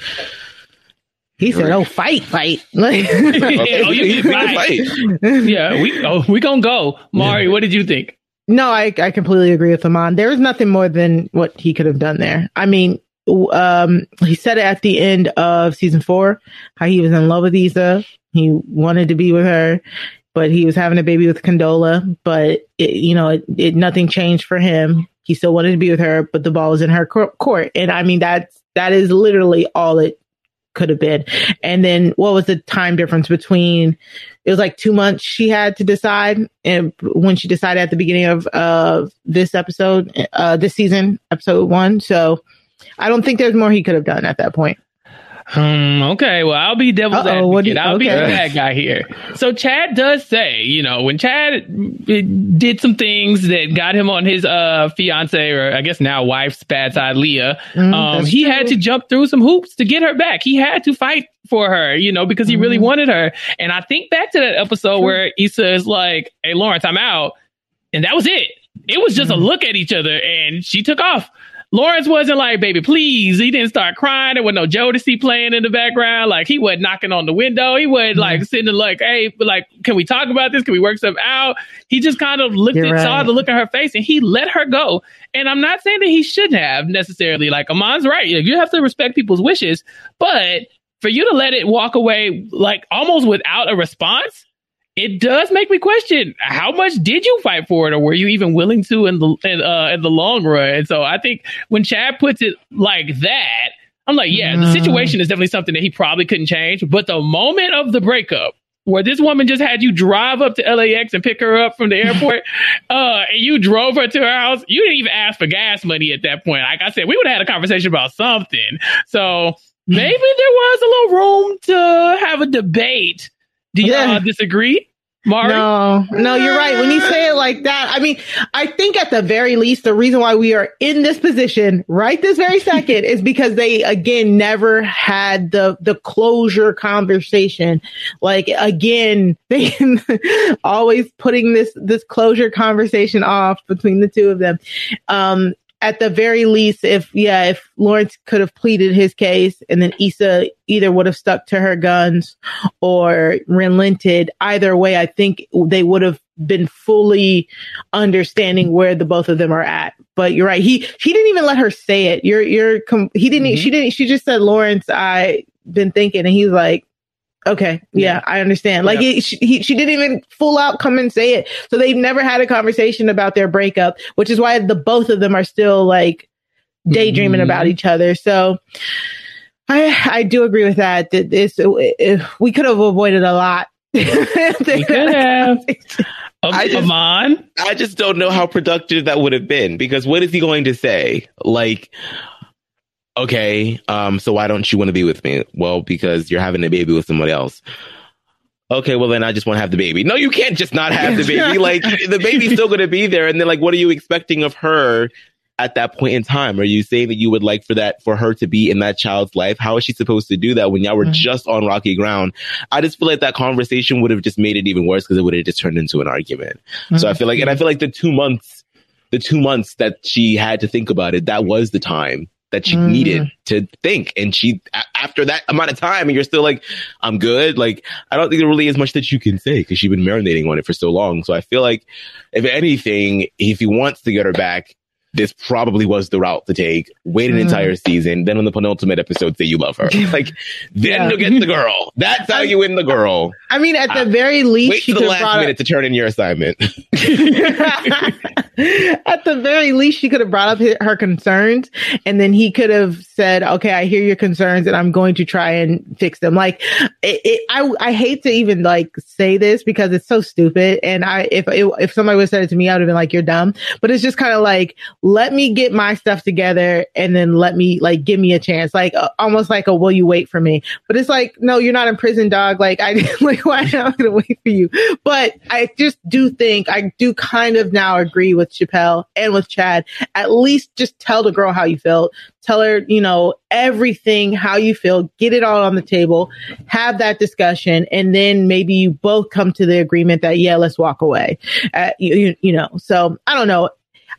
He said, "Oh, fight, fight!" Like, yeah, oh, you can fight. fight. Yeah, we oh, we gonna go. Mari, yeah. What did you think? No, I I completely agree with Iman. There was nothing more than what he could have done there. I mean, um, he said it at the end of season four, how he was in love with Issa. He wanted to be with her, but he was having a baby with Condola. But it, you know, it, it nothing changed for him. He still wanted to be with her, but the ball was in her court. And I mean, that's that is literally all it could have been. And then what was the time difference between, it was like two months she had to decide, and when she decided at the beginning of uh this episode, uh this season, episode one. So I don't think there's more he could have done at that point. Um, okay, well, I'll be devil's Uh-oh, advocate. what do you, I'll okay. be the bad guy here. So Chad does say, you know, when Chad did some things that got him on his uh fiance, or I guess now wife's bad side, Leah, mm, um, he true. had to jump through some hoops to get her back. He had to fight for her, you know, because he mm. really wanted her. And I think back to that episode true. where Issa is like, "Hey, Lawrence, I'm out," and that was it. It was just mm. a look at each other, and she took off. Lawrence wasn't like, "Baby, please." He didn't start crying. There was no Jodeci playing in the background. Like, he wasn't knocking on the window. He wasn't mm-hmm. like sitting there like, "Hey, like, can we talk about this? Can we work something out?" He just kind of looked You're at, right. saw the look on her face, and he let her go. And I'm not saying that he shouldn't have necessarily. Like, Amon's right. You have to respect people's wishes. But for you to let it walk away, like, almost without a response, it does make me question, how much did you fight for it, or were you even willing to in the in, uh, in the long run? And so I think when Chad puts it like that, I'm like, yeah, mm. the situation is definitely something that he probably couldn't change. But the moment of the breakup, where this woman just had you drive up to L A X and pick her up from the airport, uh, and you drove her to her house, you didn't even ask for gas money at that point. Like I said, we would have had a conversation about something. So maybe there was a little room to have a debate. Do y'all yeah. disagree? Mari? No, no, you're right. When you say it like that, I mean, I think at the very least, the reason why we are in this position right this very second is because they, again, never had the, the closure conversation. Like, again, they always putting this, this closure conversation off between the two of them. Um, At the very least, if, yeah, if Lawrence could have pleaded his case and then Issa either would have stuck to her guns or relented, either way, I think they would have been fully understanding where the both of them are at. But you're right. He, he didn't even let her say it. You're, you're, com- he didn't, mm-hmm. she didn't, she just said, "Lawrence, I been thinking," and he's like, "Okay, yeah, yeah, I understand." Like, yeah. it, she, he, she didn't even full out come and say it. So they've never had a conversation about their breakup, which is why the both of them are still like daydreaming mm-hmm. about each other. So I, I do agree with that. That this, it, we could have avoided a lot. We could have. Um, I just, Aman? I just don't know how productive that would have been, because what is he going to say? Like, "Okay, um, so why don't you want to be with me?" "Well, because you're having a baby with someone else." "Okay, well then I just want to have the baby." No, you can't just not have the baby. Like, the baby's still going to be there. And then, like, what are you expecting of her at that point in time? Are you saying that you would like for that, for her to be in that child's life? How is she supposed to do that when y'all were mm-hmm. just on rocky ground? I just feel like that conversation would have just made it even worse, because it would have just turned into an argument. Mm-hmm. So I feel like, and I feel like the two months, the two months that she had to think about it, that was the time that she mm. needed to think. And she, a- after that amount of time, and you're still like, "I'm good." Like, I don't think there really is much that you can say, because she's been marinating on it for so long. So I feel like, if anything, if he wants to get her back, this probably was the route to take. Wait an mm. entire season. Then on the penultimate episode, say you love her. Like, then yeah. you get the girl. That's how you win the girl. I mean, at the uh, very least, wait for the last minute up- to turn in your assignment. At the very least, she could have brought up her concerns, and then he could have said, okay, I hear your concerns and I'm going to try and fix them. Like, it, it, I, I hate to even like say this because it's so stupid. And I, if, if somebody would have said it to me, I would have been like, you're dumb. But it's just kind of like, let me get my stuff together and then let me like, give me a chance. Like uh, almost like a, will you wait for me? But it's like, no, you're not in prison, dog. Like I, like, why am I going to wait for you? But I just do think, I do kind of now agree with Chappelle and with Chad. At least just tell the girl how you felt. Tell her, you know, everything, how you feel, get it all on the table, have that discussion. And then maybe you both come to the agreement that, yeah, let's walk away. Uh, you, you know, so I don't know.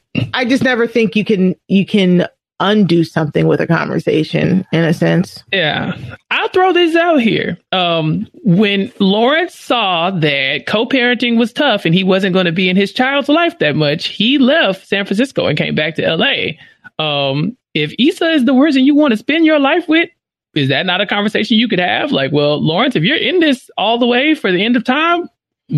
I just never think you can, you can undo something with a conversation in a sense. Yeah. I'll throw this out here. Um, when Lawrence saw that co-parenting was tough and he wasn't going to be in his child's life that much, he left San Francisco and came back to L A. Um, if Issa is the person you want to spend your life with, is that not a conversation you could have? Like, well, Lawrence, if you're in this all the way for the end of time,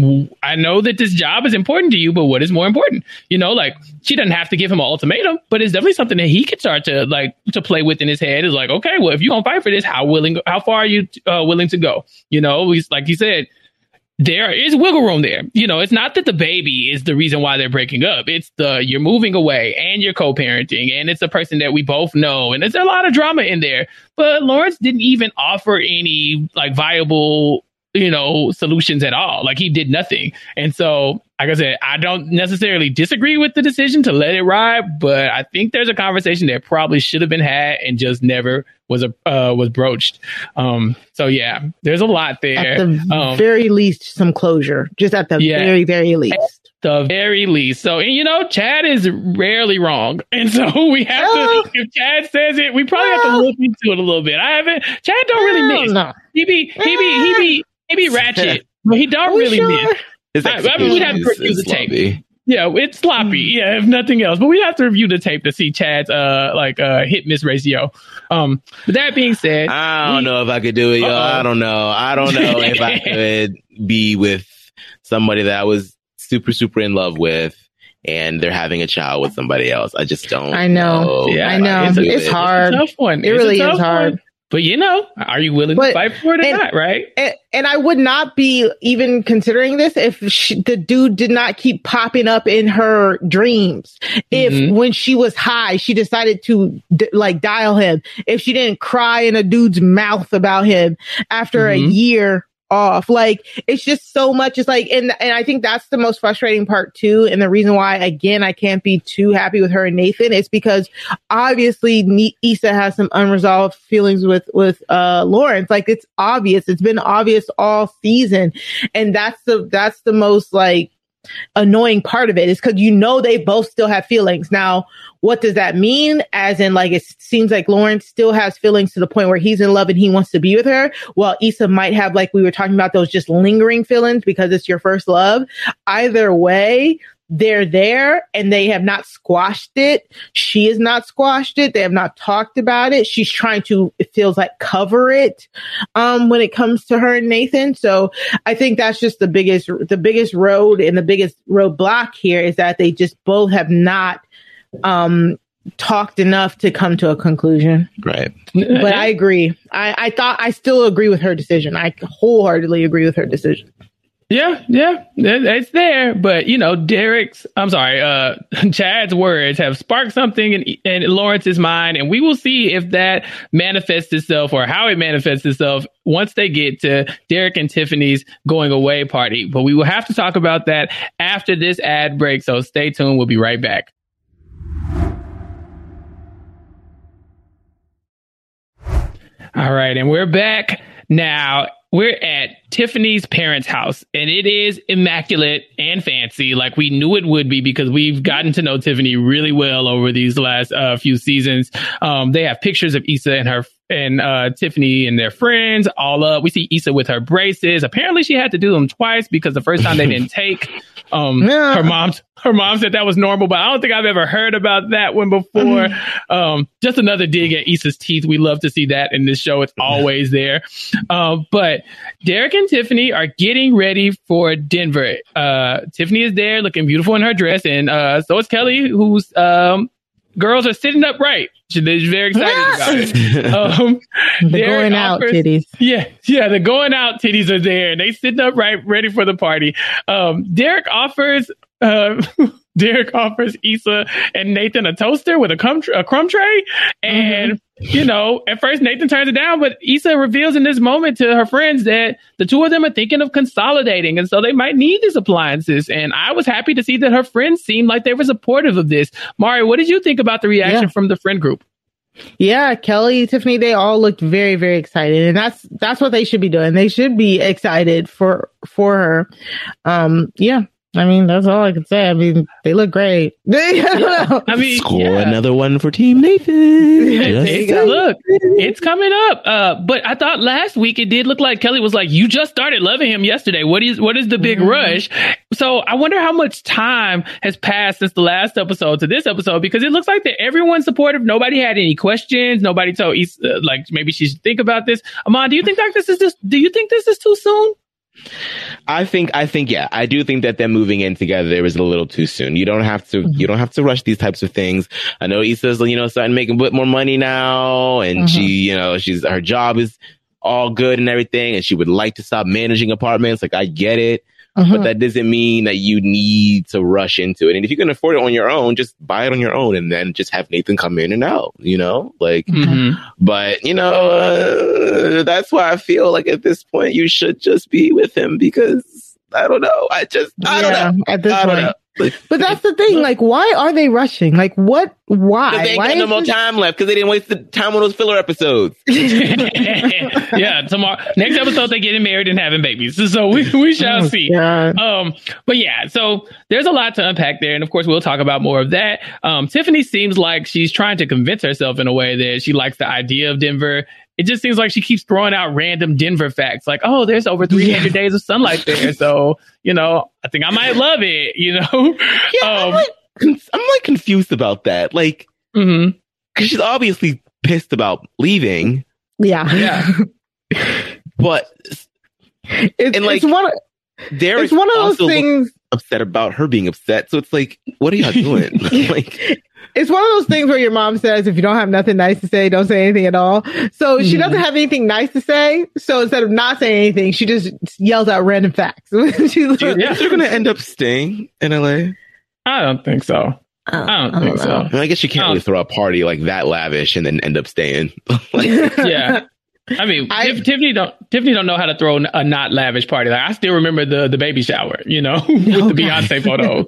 I know that this job is important to you, but what is more important? You know, like she doesn't have to give him an ultimatum, but it's definitely something that he could start to like to play with in his head. Is like, okay, well, if you're gonna fight for this, how willing, how far are you uh, willing to go? You know, he's like he said, there is wiggle room there. You know, it's not that the baby is the reason why they're breaking up. It's the you're moving away and you're co-parenting and it's a person that we both know. And there's a lot of drama in there. But Lawrence didn't even offer any like viable, you know, solutions at all. Like he did nothing. And so, like I said, I don't necessarily disagree with the decision to let it ride, but I think there's a conversation that probably should have been had and just never was a uh, was broached. Um, so yeah, there's a lot there. At the um, very least, some closure. Just at the yeah, very, very least. At the very least. So, and you know, Chad is rarely wrong, and so we have uh, to. If Chad says it, we probably uh, have to look into it a little bit. I haven't. Chad don't really miss. No. He be he be he be he be ratchet, but he don't really sure? miss. His I, I mean, we'd have to review the tape. Yeah, it's sloppy. Yeah, if nothing else, but we have to review the tape to see Chad's uh like uh hit miss ratio. Um, but that being said, I don't we, know if I could do it, yo. Uh-oh. I don't know. I don't know if I could be with somebody that I was super super in love with, and they're having a child with somebody else. I just don't. I know. know yeah, I know. It's, it's hard. It's a tough one. It it's really is hard. One. But, you know, are you willing but, to fight for it or and, not, right? And, and I would not be even considering this if she, the dude did not keep popping up in her dreams. If mm-hmm. when she was high, she decided to d- like dial him. If she didn't cry in a dude's mouth about him after mm-hmm. a year off. Like, it's just so much. It's like, and, and I think that's the most frustrating part too. And the reason why, again, I can't be too happy with her and Nathan is because obviously Issa has some unresolved feelings with, with, uh, Lawrence. Like, it's obvious. It's been obvious all season. And that's the, that's the most like annoying part of it is because, you know, they both still have feelings. Now, what does that mean? As in, like, it seems like Lawrence still has feelings to the point where he's in love and he wants to be with her. While Issa might have, like we were talking about, those just lingering feelings because it's your first love. Either way, they're there and they have not squashed it. She has not squashed it. They have not talked about it. She's trying to, it feels like, cover it um, when it comes to her and Nathan. So I think that's just the biggest, the biggest road and the biggest roadblock here is that they just both have not um talked enough to come to a conclusion. Right. But I agree. I, I thought I still agree with her decision. I wholeheartedly agree with her decision. Yeah, yeah, it's there. But, you know, Derek's, I'm sorry, uh, Chad's words have sparked something in, in Lawrence's mind. And we will see if that manifests itself or how it manifests itself once they get to Derek and Tiffany's going away party. But we will have to talk about that after this ad break. So stay tuned. We'll be right back. All right, and we're back now. We're at Tiffany's parents' house, and it is immaculate and fancy, like we knew it would be, because we've gotten to know Tiffany really well over these last uh, few seasons. Um, they have pictures of Issa and her and uh, Tiffany and their friends all up. We see Issa with her braces. Apparently, she had to do them twice because the first time they didn't take. Um, Yeah. her mom, her mom said that was normal, but I don't think I've ever heard about that one before. Um, just another dig at Issa's teeth. We love to see that in this show. It's always there. Um, but Derek and Tiffany are getting ready for Denver. Uh, Tiffany is there looking beautiful in her dress, and uh, so is Kelly, who's um, girls are sitting upright. She's very excited about it. Um, the going out offers, titties. Yeah, yeah, the going out titties are there, and they sitting upright, ready for the party. Um, Derek offers. Uh, Derek offers Issa and Nathan a toaster with a crumb, tr- a crumb tray. And, mm-hmm. you know, at first Nathan turns it down, but Issa reveals in this moment to her friends that the two of them are thinking of consolidating. And so they might need these appliances. And I was happy to see that her friends seemed like they were supportive of this. Mari, what did you think about the reaction yeah. from the friend group? Yeah, Kelly, Tiffany, they all looked very, very excited. And that's that's what they should be doing. They should be excited for for her. Um, yeah. I mean, that's all I can say. I mean, they look great. I I mean, score yeah. another one for Team Nathan. It's, look, it's coming up. Uh, but I thought last week it did look like Kelly was like, "You just started loving him yesterday. What is what is the big mm-hmm. rush?" So I wonder how much time has passed since the last episode to this episode, because it looks like that everyone's supportive. Nobody had any questions. Nobody told Issa, uh, like maybe she should think about this. Amon, do you think like this is just? Do you think this is too soon? I think, I think, yeah, I do think that them moving in together, there was a little too soon. You don't have to, mm-hmm. you don't have to rush these types of things. I know Issa's, you know, starting to make a bit more money now, and mm-hmm. she, you know, she's, her job is all good and everything, and she would like to stop managing apartments. Like, I get it. Mm-hmm. But that doesn't mean that you need to rush into it. And if you can afford it on your own, just buy it on your own and then just have Nathan come in and out, you know, like, mm-hmm. but you know, uh, that's why I feel like at this point you should just be with him, because I don't know. I just, I yeah, don't know. At this I don't point. know. But that's the thing. Like, why are they rushing? Like, what? Why? They ain't why got no more this... time left because they didn't waste the time on those filler episodes. Yeah, tomorrow, next episode, they're getting married and having babies. So we we shall oh, see. God. Um, but yeah, so there's a lot to unpack there, and of course, we'll talk about more of that. Um, Tiffany seems like she's trying to convince herself in a way that she likes the idea of Denver. It just seems like she keeps throwing out random Denver facts, like, oh, there's over three hundred yeah. days of sunlight there. So, you know, I think I might love it, you know? Yeah, um, I'm, like, I'm like confused about that. Like, because mm-hmm. she's obviously pissed about leaving. Yeah. Yeah. But, it's, and like, it's one of, it's one of those things. Upset about her being upset. So it's like, what are y'all doing? Like, it's one of those things where your mom says, if you don't have nothing nice to say, don't say anything at all. So mm-hmm. she doesn't have anything nice to say. So instead of not saying anything, she just yells out random facts. She's Do you think yeah. they're going to end up staying in L A? I don't think so. Uh, I don't I think don't so. I, mean, I guess you can't really throw a party like that lavish and then end up staying. Like, yeah. I mean, I, Tiff- Tiffany don't Tiffany don't know how to throw a not lavish party. Like, I still remember the the baby shower, you know, with oh, the Beyonce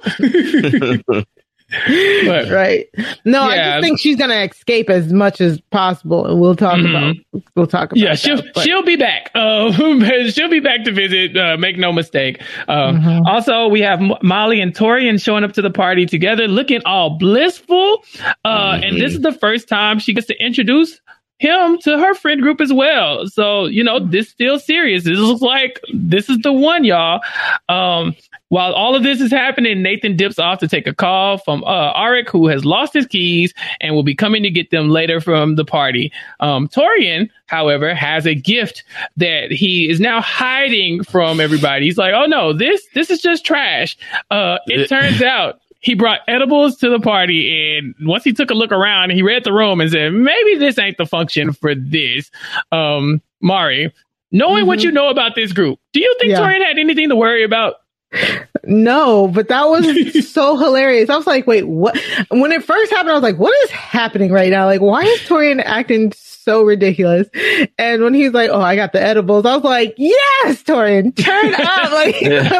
photo. But, right. No, yeah. I just think she's gonna escape as much as possible, and we'll talk mm-hmm. about we'll talk about. Yeah, she'll that, she'll be back. Uh, she'll be back to visit. Uh, make no mistake. Uh, mm-hmm. Also, we have M- Molly and Torian showing up to the party together, looking all blissful. Uh, mm-hmm. And this is the first time she gets to introduce him to her friend group as well. So, you know, this feels serious. This looks like this is the one, y'all. Um, while all of this is happening, Nathan dips off to take a call from uh, Arik, who has lost his keys and will be coming to get them later from the party. Um, Torian, however, has a gift that he is now hiding from everybody. He's like, oh no, this this is just trash. Uh, it turns out he brought edibles to the party, and once he took a look around, he read the room and said, maybe this ain't the function for this. Um, Mari, knowing mm-hmm. what you know about this group, do you think yeah. Torian had anything to worry about? No, but that was so hilarious. I was like, wait, what? When it first happened, I was like, what is happening right now? Like, why is Torian acting so ridiculous? And when he's like, oh, I got the edibles, I was like, yes, Torian, turn up. Like,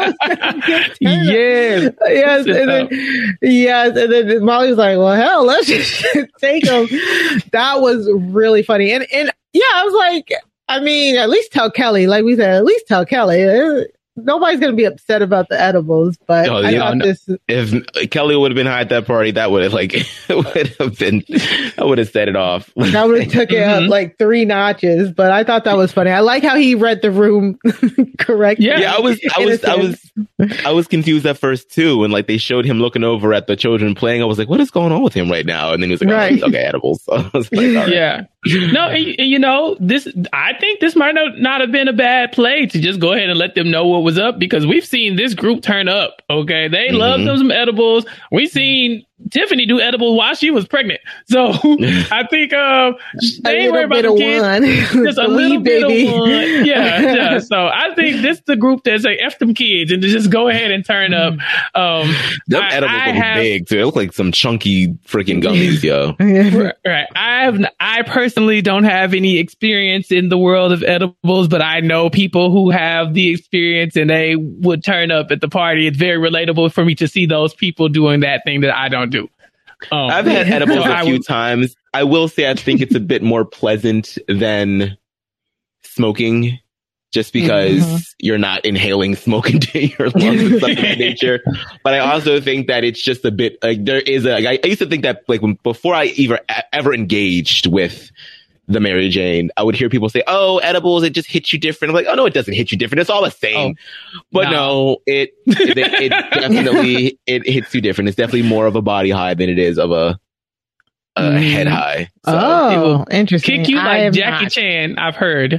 yes. Yes. And then, yes. And then Molly was like, well, hell, let's just take them. That was really funny. And, and yeah, I was like, I mean, at least tell Kelly, like we said, at least tell Kelly. Nobody's going to be upset about the edibles, but oh, I yeah, thought no. this. If Kelly would have been high at that party, that would have like would have been. I would have set it off. That would have took it up like three notches. But I thought that was funny. I like how he read the room correctly. Yeah, yeah I was, I was, I was I was confused at first too, when like they showed him looking over at the children playing. I was like, "What is going on with him right now?" And then he was like, Right. "Oh, okay, edibles." So I was like, all right. Yeah. No, and, and, you know, this, I think this might not, not have been a bad play to just go ahead and let them know what was up, because we've seen this group turn up. Okay. They Mm-hmm. love them some edibles. We've seen Tiffany do edibles while she was pregnant. So I think, uh, they ain't worried about the kids. Just a The little wee bit baby. of one. Yeah. Yeah. So I think this is the group that's like, F them kids and to just go ahead and turn up. Um, Them I- edibles I look have- big too. They look like some chunky freaking gummies, yo. Right. I have. I personally don't have any experience in the world of edibles, but I know people who have the experience and they would turn up at the party. It's very relatable for me to see those people doing that thing that I don't do. Um, I've had edibles so a I few would- times. I will say I think it's a bit more pleasant than smoking, just because Mhm. you're not inhaling smoke into your lungs and stuff of that nature. But I also think that it's just a bit like there is a. Like, I used to think that like when before I ever ever engaged with the Mary Jane, I would hear people say, "Oh, edibles, it just hits you different." I'm like, "Oh no, it doesn't hit you different. It's all the same." Oh, but no. no, it it, it definitely it hits you different. It's definitely more of a body high than it is of a, a Mm. head high. So, Oh, interesting. Kick you I like have Jackie not. Chan, I've heard.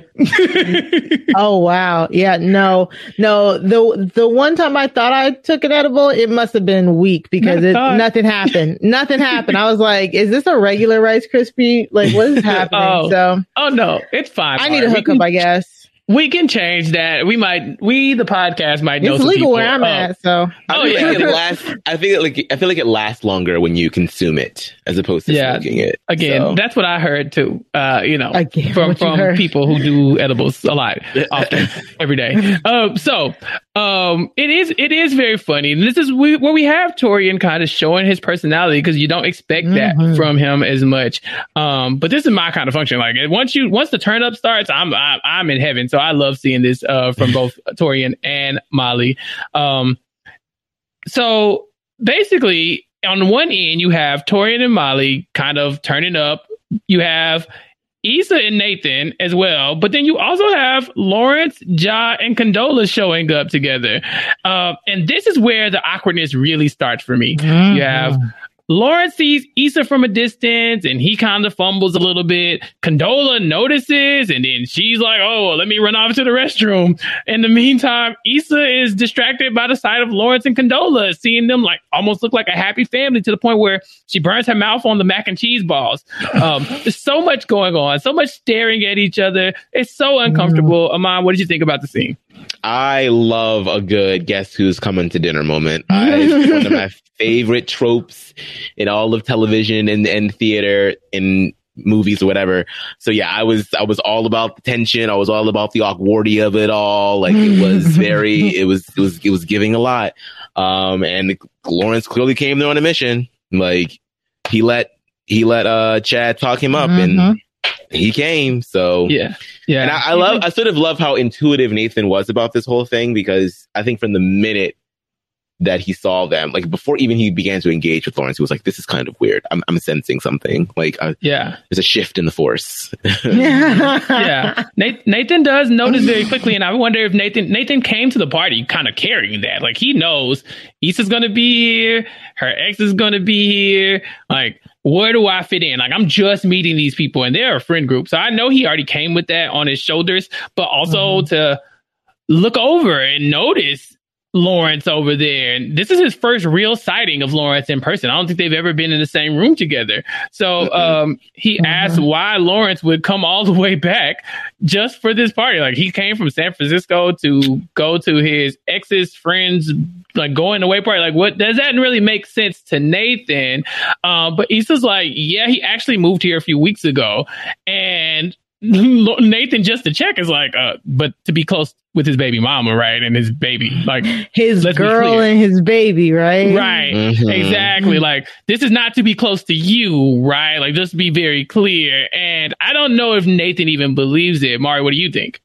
Oh wow. Yeah, no. No, the the one time I thought I took an edible, it must have been weak because I it, thought- nothing happened. Nothing happened. I was like, is this a regular Rice Krispie? Like what is happening? Oh. So Oh no, it's fine. I need a Ari. We hookup, can- I guess. We can change that. We might. We the podcast might know It's some legal people. where I'm Uh, at, so I Oh, feel yeah. like it lasts. I feel like I feel like it lasts longer when you consume it as opposed to Yeah. smoking it. Again, So- that's what I heard too. Uh, you know, Again, from what you from heard. people who do edibles a lot, often, every day. Um, so um, it is it is very funny. And this is we, where we have Torian kind of showing his personality, because you don't expect that Mhm. from him as much. Um, but this is my kind of function. Like once you once the turn up starts, I'm I'm, I'm in heaven. So I love seeing this uh, from both Torian and Molly. Um, so basically, on one end, you have Torian and Molly kind of turning up. You have Issa and Nathan as well, but then you also have Lawrence, Ja, and Condola showing up together. Uh, and this is where the awkwardness really starts for me. You have Lawrence sees Issa from a distance and he kind of fumbles a little bit. Condola notices and then she's like, oh, let me run off to the restroom. In the meantime, Issa is distracted by the sight of Lawrence and Condola, seeing them like almost look like a happy family, to the point where she burns her mouth on the mac and cheese balls. Um, there's so much going on, so much staring at each other. It's so uncomfortable. Aman, what did you think about the scene? I love a good guess who's coming to dinner moment. I, it's one of my favorite tropes in all of television and, and theater and movies or whatever. So yeah, I was I was all about the tension. I was all about the awkwardy of it all. Like it was very it was it was it was giving a lot. Um and Lawrence clearly came there on a mission. Like he let he let uh Chad talk him up Mhm. and he came. So Yeah. Yeah. and I, I love, I sort of love how intuitive Nathan was about this whole thing, because I think from the minute that he saw them, like before even he began to engage with Lawrence, he was like, this is kind of weird. I'm, I'm sensing something. Like, uh, Yeah. there's a shift in the force. Yeah. Nathan, Nathan does notice very quickly, and I wonder if Nathan Nathan came to the party kind of carrying that. Like he knows Issa's gonna be here, her ex is gonna be here. Like, where do I fit in? Like, I'm just meeting these people, and they're a friend group, so I know he already came with that on his shoulders. But also Mhm. to look over and notice Lawrence over there. And this is his first real sighting of Lawrence in person. I don't think they've ever been in the same room together. So um, he Mhm. asked why Lawrence would come all the way back just for this party. Like, he came from San Francisco to go to his ex's friends, like going away party. Like, what does that really make sense to Nathan? Um, but Issa's like, yeah, he actually moved here a few weeks ago. And Nathan, just to check, is like, uh, but to be close with his baby mama, right? And his baby, like his let's be girl clear. and his baby, right? Right. Mhm. Exactly. Like, this is not to be close to you, right? Like, just be very clear. And I don't know if Nathan even believes it. Mari, what do you think?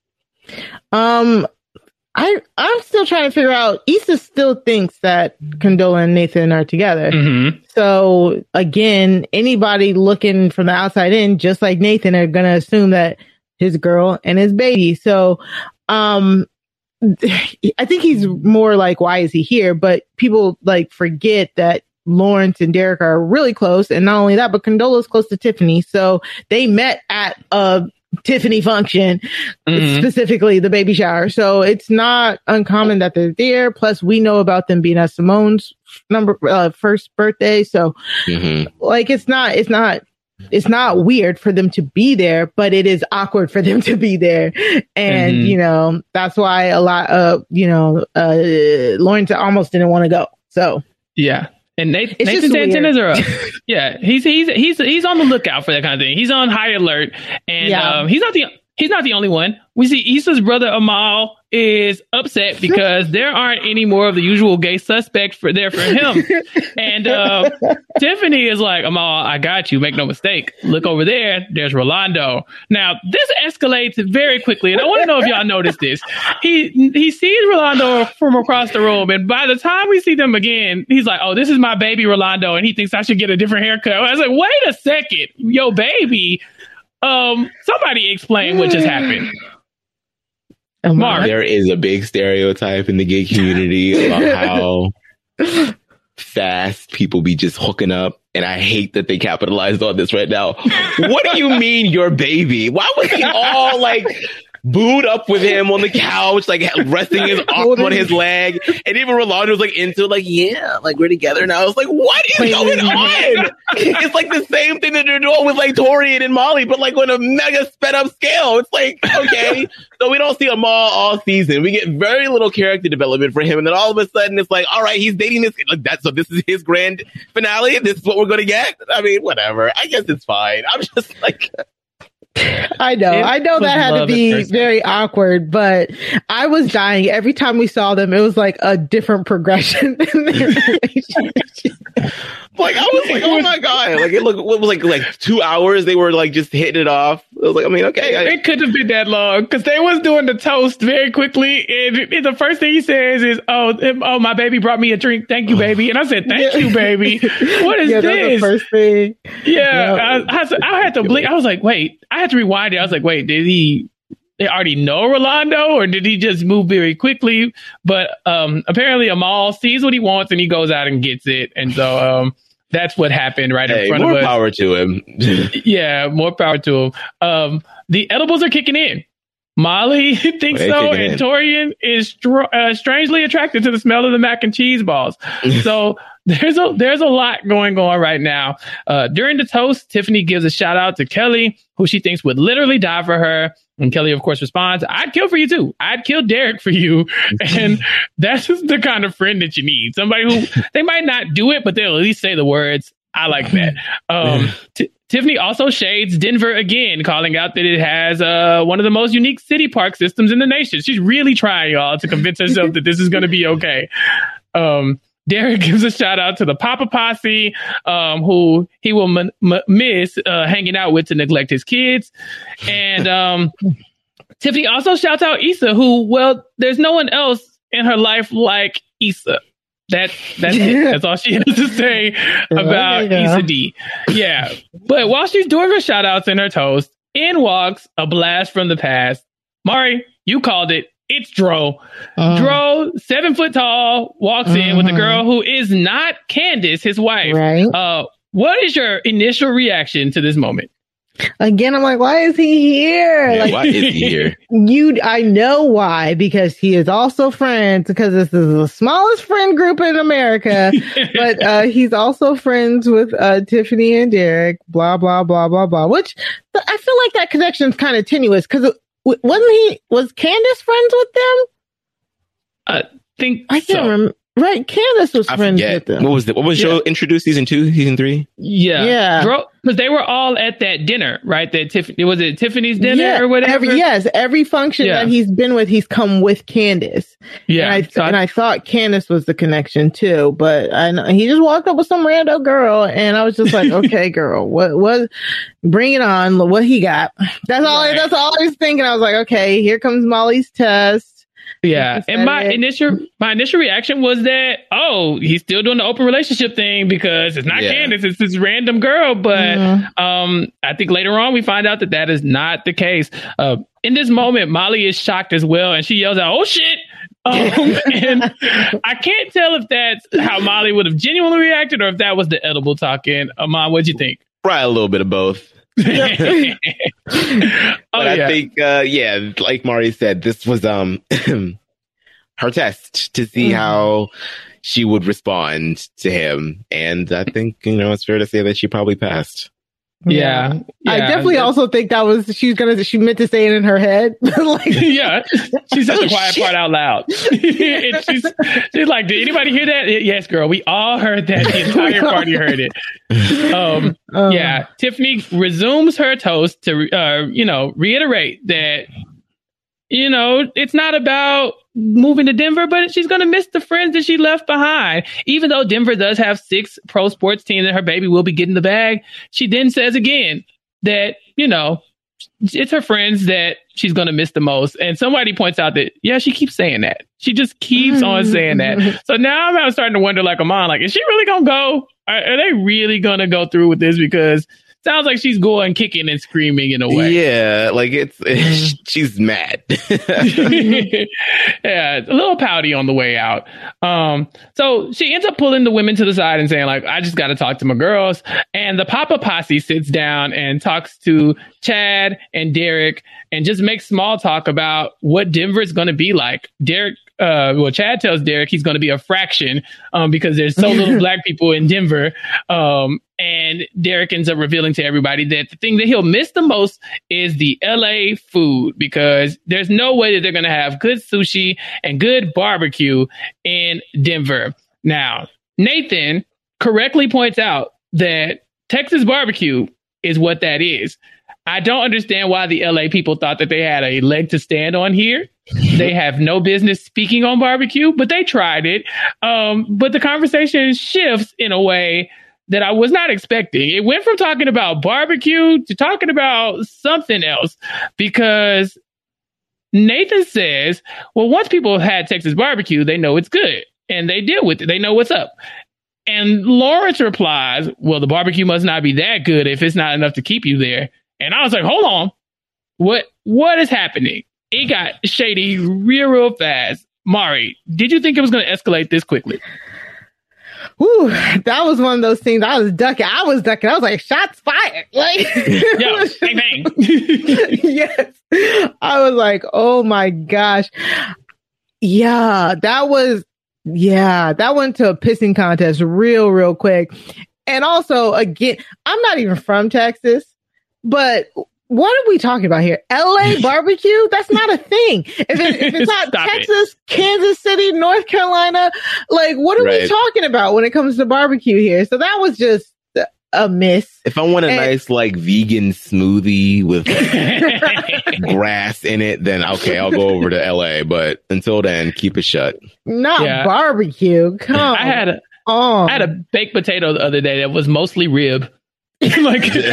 Um, I I'm still trying to figure out. Issa still thinks that Condola and Nathan are together. Mm-hmm. So again, anybody looking from the outside in, just like Nathan, are gonna assume that his girl and his baby. So, um, I think he's more like, why is he here? But people like forget that Lawrence and Derek are really close. And not only that, but Condola's close to Tiffany. So they met at a Tiffany function, mm-hmm. specifically the baby shower. So it's not uncommon that they're there. Plus, we know about them being at Simone's number uh, first birthday. So, mm-hmm. like, it's not, it's not, it's not weird for them to be there, but it is awkward for them to be there. And, mm-hmm. you know, that's why a lot of, you know, uh, Lawrence almost didn't want to go. So, yeah. And Nathan, Nathan's antennas are up. Yeah, he's he's he's he's on the lookout for that kind of thing. He's on high alert, and yeah. um, he's not the he's not the only one. We see Issa's brother Amal is upset because there aren't any more of the usual gay suspects for there for him. And uh, Tiffany is like, Amal, I got you. Make no mistake. Look over there. There's Rolando. Now this escalates very quickly, and I want to know if y'all noticed this. He he sees Rolando from across the room, and by the time we see them again, he's like, "Oh, this is my baby Rolando," and he thinks I should get a different haircut. I was like, "Wait a second, yo, baby." Um, somebody explain what just happened. Mark. There is a big stereotype in the gay community about how fast people be just hooking up. And I hate that they capitalized on this right now. What do you mean your baby? Why was he all like booed up with him on the couch, like resting his arm on his leg? And even Rolando was like into it, like, yeah, like we're together now. I was like, what is going on? It's like the same thing that they're doing with like Torian and Molly, but like on a mega sped up scale. It's like, okay. So we don't see Amal all season. We get very little character development for him. And then all of a sudden it's like, all right, he's dating this, like that. So this is his grand finale. This is what we're going to get. I mean, whatever. I guess it's fine. I'm just like, I know. It I know that had to be very awkward, but I was dying every time we saw them. It was like a different progression in their relationship. Like I was like, oh my god! Like it looked, it was like like two hours. They were like just hitting it off. I was like, I mean, okay, I, it couldn't have been that long because they was doing the toast very quickly. And, and the first thing he says is, "Oh, oh, my baby brought me a drink. Thank you, baby." And I said, "Thank you, baby." What is yeah, this? That was the first thing. Yeah, yeah. I, I, I had to blink. I was like, wait. I had to rewind it. I was like, wait, did he? They already know Rolando, or did he just move very quickly? But um, apparently, Amal sees what he wants and he goes out and gets it, and so um, that's what happened right hey, in front of us. More power to him. Yeah, more power to him. Um, the edibles are kicking in. Molly thinks well, so, and in. Torian is str- uh, strangely attracted to the smell of the mac and cheese balls. So there's a there's a lot going on right now. Uh, during the toast, Tiffany gives a shout out to Kelly, who she thinks would literally die for her. And Kelly, of course, responds, "I'd kill for you too. I'd kill Derek for you." And that's just the kind of friend that you need. Somebody who they might not do it, but they'll at least say the words. I like that. Um, t- Tiffany also shades Denver again, calling out that it has uh, one of the most unique city park systems in the nation. She's really trying, y'all, to convince herself that this is going to be okay. Um, Derek gives a shout out to the Papa Posse, um, who he will m- m- miss uh, hanging out with to neglect his kids. And um, Tiffany also shouts out Issa, who, well, there's no one else in her life like Issa. That, that's it. That's all she has to say about Issa D. Yeah. But while she's doing her shout outs and her toast, in walks a blast from the past. Mari, you called it. It's Dro. Uh, Dro, seven foot tall, walks uh-huh. in with a girl who is not Candace, his wife. Right. Uh, what is your initial reaction to this moment? Again, I'm like, why is he here? Yeah, like, why is he here? You, I know why, because he is also friends, because this is the smallest friend group in America, but uh, he's also friends with uh, Tiffany and Derek, blah, blah, blah, blah, blah, which I feel like that connection is kind of tenuous, because wasn't he, was Candace friends with them? I think I can't so. remember. Right, Candace was I friends forget. with them. What was the, what was the Yeah. show introduced? Season two, season three? Yeah. Yeah. Because they were all at that dinner, right? That Tiffany, was it Tiffany's dinner Yeah, or whatever? Every, yes, every function Yeah. that he's been with, he's come with Candace. Yeah. And I, So I- and I thought Candace was the connection too, but I know, he just walked up with some rando girl, and I was just like, okay, girl, what, what, bring it on. What he got? That's all. Right. That's all I was thinking. I was like, okay, here comes Molly's test. Yeah, Is and that my it? initial my initial reaction was that, oh, he's still doing the open relationship thing because it's not Yeah. Candace, it's this random girl. But Mhm. um, I think later on we find out that that is not the case. Uh, in this moment, Molly is shocked as well, and she yells out, "Oh shit!" Um, and I can't tell if that's how Molly would have genuinely reacted or if that was the edible talking. Amon, what'd you think? Probably a little bit of both. oh, but yeah. I think, uh, yeah, like Mari said, this was um her test to see mm-hmm. how she would respond to him. And I think, you know, it's fair to say that she probably passed. Yeah, yeah. I definitely That's, also think that was she was gonna she meant to say it in her head. like, yeah, she said the quiet part out loud. and she's, she's like, "Did anybody hear that?" Yes, girl, we all heard that. The entire party heard it. Um, um, yeah, Tiffany resumes her toast to uh, you know reiterate that you know it's not about moving to Denver, but she's going to miss the friends that she left behind. Even though Denver does have six pro sports teams and her baby will be getting the bag, she then says again that, you know, it's her friends that she's going to miss the most. And somebody points out that, yeah, she keeps saying that. She just keeps on saying that. So now I'm starting to wonder, like, Amon, like, is she really going to go? Are, are they really going to go through with this? Because sounds like she's going kicking and screaming in a way. Yeah, like it's, it's she's mad. Yeah, a little pouty on the way out. Um, so she ends up pulling the women to the side and saying, like, I just got to talk to my girls. And the Papa Posse sits down and talks to Chad and Derek and just makes small talk about what Denver is going to be like. Derek Uh, well, Chad tells Derek he's going to be a fraction um, because there's so little black people in Denver. Um, and Derek ends up revealing to everybody that the thing that he'll miss the most is the L A food, because there's no way that they're going to have good sushi and good barbecue in Denver. Now, Nathan correctly points out that Texas barbecue is what that is. I don't understand why the L A people thought that they had a leg to stand on here. They have no business speaking on barbecue, but they tried it. Um, but the conversation shifts in a way that I was not expecting. It went from talking about barbecue to talking about something else, because Nathan says, well, once people have had Texas barbecue, they know it's good and they deal with it. They know what's up. And Lawrence replies, well, the barbecue must not be that good if it's not enough to keep you there. And I was like, hold on. What what is happening? It got shady real, real fast. Mari, did you think it was going to escalate this quickly? Ooh, that was one of those things. I was ducking. I was ducking. I was like, shots fired. Like, Yo, bang, bang. Yes. I was like, oh my gosh. Yeah, that was, yeah, that went to a pissing contest real, real quick. And also, again, I'm not even from Texas. But what are we talking about here? L A barbecue? That's not a thing. If, it, if it's not Stop Texas, it. Kansas City, North Carolina, like, what are Right. we talking about when it comes to barbecue here? So that was just a miss. If I want a And- nice, like, vegan smoothie with grass in it, then okay, I'll go over to L A. But until then, keep it shut. Not Yeah. barbecue. Come I had a on. I had a baked potato the other day that was mostly rib. Like there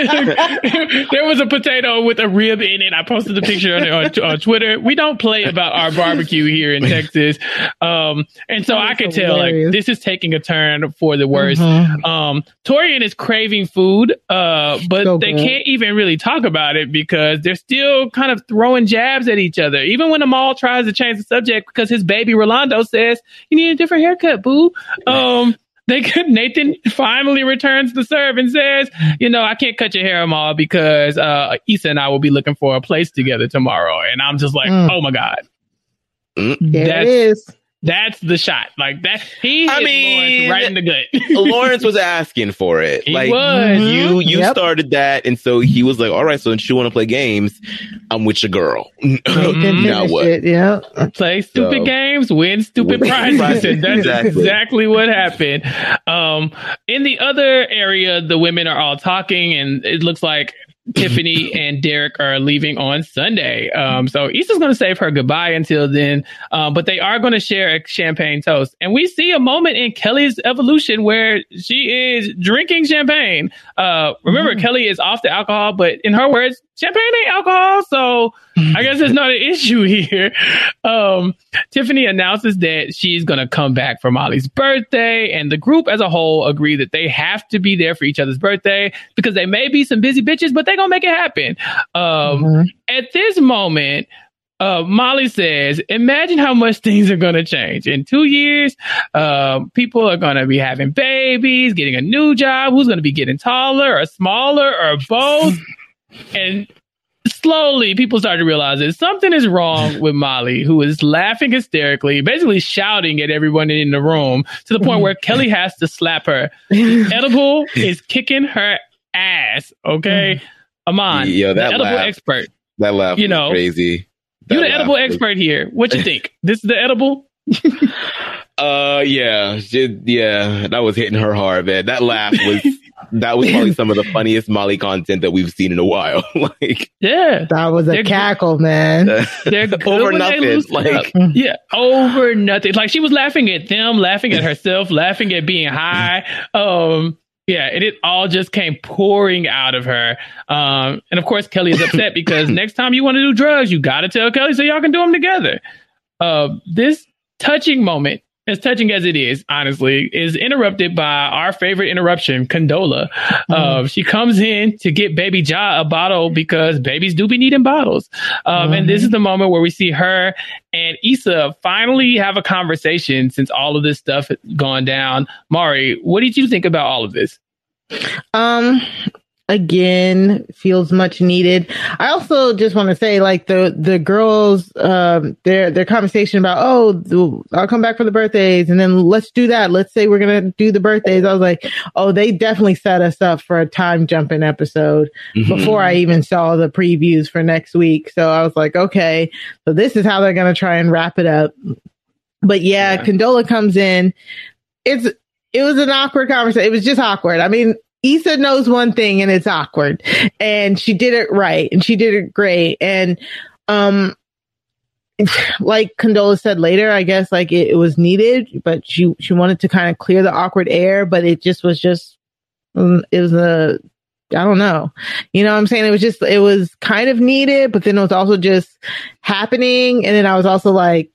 was a potato with a rib in it. I posted the picture on, on, on Twitter. We don't play about our barbecue here in Texas, um, and so That I is could tell hilarious. like this is taking a turn for the worse. Mhm. Um, Torian is craving food, uh, but So they good. can't even really talk about it because they're still kind of throwing jabs at each other. Even when Amal tries to change the subject because his baby Rolando says you need a different haircut, boo. Um. They could, Nathan finally returns the serve and says, you know, I can't cut your hair, Amal, because uh, Issa and I will be looking for a place together tomorrow. And I'm just like, Mm. oh my God. Mm. There That's, it is. that's the shot. Like that. He I hit mean, Lawrence right in the gut. Lawrence was asking for it. He like was. you, you Yep. started that, and so he was like, "All right, so since you want to play games, I'm with your girl." Nathan now finished what? it, yeah. Play stupid So- games, win stupid Win prizes. prizes. And that's exactly. Exactly. what happened. Um, in the other area, the women are all talking, and it looks like Tiffany and Derek are leaving on Sunday. Um, so Issa's going to save her goodbye until then. Um, but they are going to share a champagne toast. And we see a moment in Kelly's evolution where she is drinking champagne. Uh, remember, mm. Kelly is off the alcohol, but in her words, champagne ain't alcohol. So I guess there's not an issue here. Um, Tiffany announces that she's going to come back for Molly's birthday, and the group as a whole agree that they have to be there for each other's birthday because they may be some busy bitches, but they're going to make it happen. Um, mm-hmm. At this moment, Uh, Molly says, imagine how much things are going to change. In two years, uh, people are going to be having babies, getting a new job. Who's going to be getting taller or smaller or both? And slowly, people start to realize that something is wrong with Molly, who is laughing hysterically, basically shouting at everyone in the room to the point where Kelly has to slap her. Edible is kicking her ass, okay? Aman, Yo, that the edible laugh, expert. That laugh you was know, crazy. That You're the edible was... expert here. What you think? This is the edible? uh, yeah. She, yeah, that was hitting her hard, man. That laugh was... That was probably some of the funniest Molly content that we've seen in a while. Like, yeah, that was a they're, cackle, man. They're over nothing. Like, yeah, over nothing. Like she was laughing at them, laughing at herself, laughing at being high. Um, yeah, and it all just came pouring out of her. Um, and of course, Kelly is upset because next time you want to do drugs, you got to tell Kelly so y'all can do them together. Uh, this touching moment, as touching as it is, honestly, is interrupted by our favorite interruption, Condola. Mm. Uh, she comes in to get Baby Ja a bottle because babies do be needing bottles. Um, mm. And this is the moment where we see her and Issa finally have a conversation since all of this stuff has gone down. Mari, what did you think about all of this? Um... Again, feels much needed. I also just want to say, like the the girls, um, their their conversation about, oh, I'll come back for the birthdays, and then let's do that. Let's say we're gonna do the birthdays. I was like, oh, they definitely set us up for a time jumping episode mm-hmm. before I even saw the previews for next week. So I was like, okay, so this is how they're gonna try and wrap it up. But yeah, yeah. Condola comes in. It's it was an awkward conversation. It was just awkward. I mean. Issa knows one thing and it's awkward, and she did it right and she did it great. And, um, like Condola said later, I guess like it, it was needed, but she, she wanted to kind of clear the awkward air, but it just was just, um, it was a, I don't know. You know what I'm saying? It was just, it was kind of needed, but then it was also just happening. And then I was also like,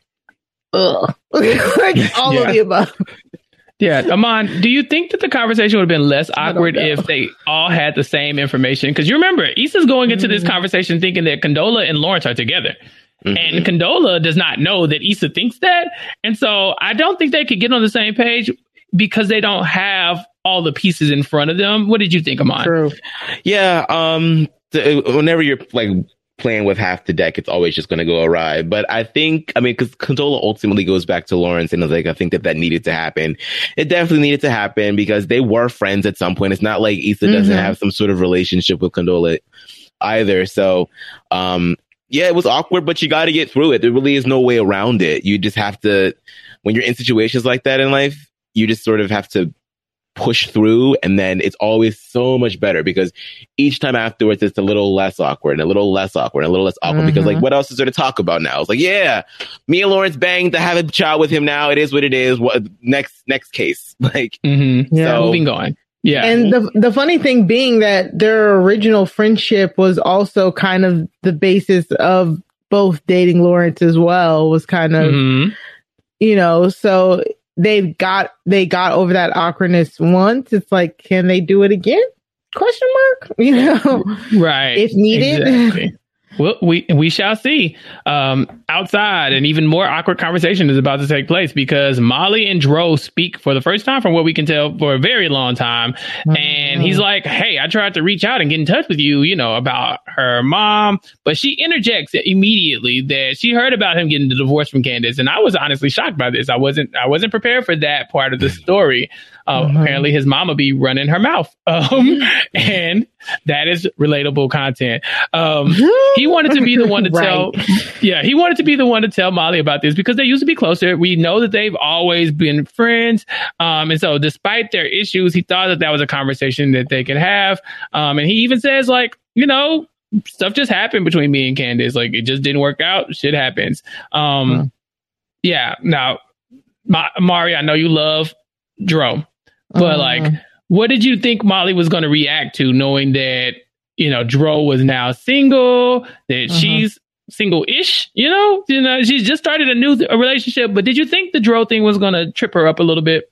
ugh, like all yeah. of the above. Yeah, Aman, do you think that the conversation would have been less awkward if they all had the same information? Because you remember, Issa's going into mm-hmm. this conversation thinking that Condola and Lawrence are together. Mm-hmm. And Condola does not know that Issa thinks that. And so I don't think they could get on the same page because they don't have all the pieces in front of them. What did you think, Aman? True. Yeah, um, th- whenever you're like playing with half the deck, it's always just going to go awry. But I think, I mean, because Condola ultimately goes back to Lawrence and is like, I think that that needed to happen. It definitely needed to happen because they were friends at some point. It's not like Issa mm-hmm. doesn't have some sort of relationship with Condola either. So, um, yeah, it was awkward, but you got to get through it. There really is no way around it. You just have to, when you're in situations like that in life, you just sort of have to push through, and then it's always so much better because each time afterwards it's a little less awkward and a little less awkward and a little less awkward mm-hmm. because like what else is there to talk about now? It's like, yeah, me and Lawrence banged to have a child with him now. It is what it is. What next next case. Like mm-hmm. yeah, so, moving on. Yeah. And the the funny thing being that their original friendship was also kind of the basis of both dating Lawrence as well, was kind of mm-hmm. you know, so They got they got over that awkwardness once. It's like, can they do it again? Question mark. You know, right? If needed. Exactly. Well, we we shall see. Um, outside, an even more awkward conversation is about to take place because Molly and Dro speak for the first time, from what we can tell, for a very long time. Mm-hmm. And he's like, "Hey, I tried to reach out and get in touch with you, you know, about her mom," but she interjects immediately that she heard about him getting the divorce from Candace, and I was honestly shocked by this. I wasn't I wasn't prepared for that part of the story. Uh, mm-hmm. Apparently, his mama be running her mouth, um, and that is relatable content. Um, he wanted to be the one to right. tell, yeah, he wanted to be the one to tell Molly about this because they used to be closer. We know that they've always been friends, um, and so despite their issues, he thought that that was a conversation that they could have. Um, and he even says, like, you know, stuff just happened between me and Candace. Like, it just didn't work out. Shit happens. Um, mm-hmm. Yeah. Now, Ma- Mari, I know you love Dro. But, like, uh, what did you think Molly was going to react to knowing that, you know, Dro was now single, that uh-huh. she's single-ish, you know? You know, she's just started a new th- a relationship. But did you think the Dro thing was going to trip her up a little bit?